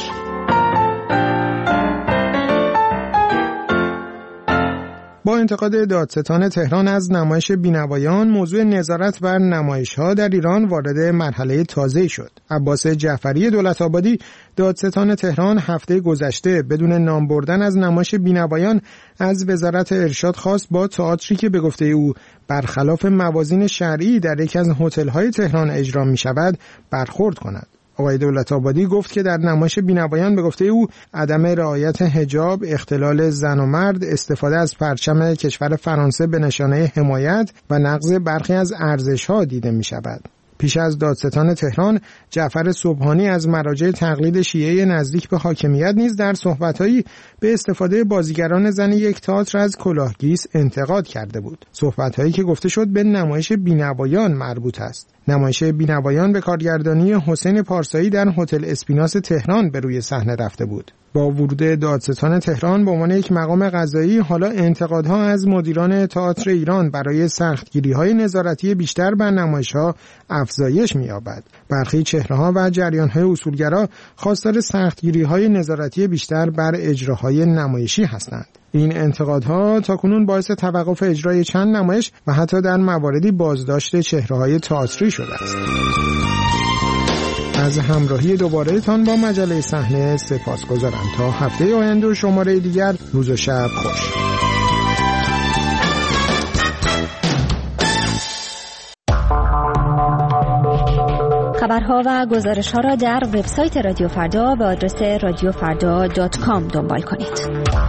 با انتقاد دادستان تهران از نمایش بینوایان، موضوع نظارت بر نمایش‌ها در ایران وارد مرحله تازه‌ای شد. عباس جعفری دولت‌آبادی، دادستان تهران، هفته گذشته بدون نام بردن از نمایش بینوایان از وزارت ارشاد خواست با تئاتری که به گفته او برخلاف موازین شرعی در یکی از هتل‌های تهران اجرا می‌شود برخورد کند. آقای دولت‌آبادی گفت که در نمایش بینوایان به گفته او عدم رعایت حجاب، اختلال زن و مرد، استفاده از پرچم کشور فرانسه به نشانه حمایت و نقض برخی از ارزش‌ها دیده می‌شود. پیش از دادستان تهران، جعفر سبحانی از مراجع تقلید شیعه نزدیک به حاکمیت نیز در صحبت‌هایی به استفاده بازیگران زن یک تئاتر از کلاهگیس انتقاد کرده بود. صحبت‌هایی که گفته شد به نمایش بینوایان مربوط است. نمایش بینوایان به کارگردانی حسین پارسایی در هتل اسپیناس تهران به روی صحنه رفته بود. با ورود دادستان تهران به عنوان یک مقام قضایی، حالا انتقادها از مدیران تئاتر ایران برای سختگیری‌های نظارتی بیشتر بر نمایش‌ها افزایش می‌یابد. برخی چهره‌ها و جریان‌های اصولگرا خواستار سختگیری‌های نظارتی بیشتر بر اجراهای نمایشی هستند. این انتقادها تاکنون باعث توقف اجرای چند نمایش و حتی در مواردی بازداشت چهره‌های تئاتری شده است. از همراهی دوباره تان با مجله صحنه سپاسگزارم. تا هفته آینده و شماره دیگر، روز و شب خوش. خبرها و گزارش‌ها را در وبسایت رادیو فردا به آدرس رادیو فردا دات کام دنبال کنید.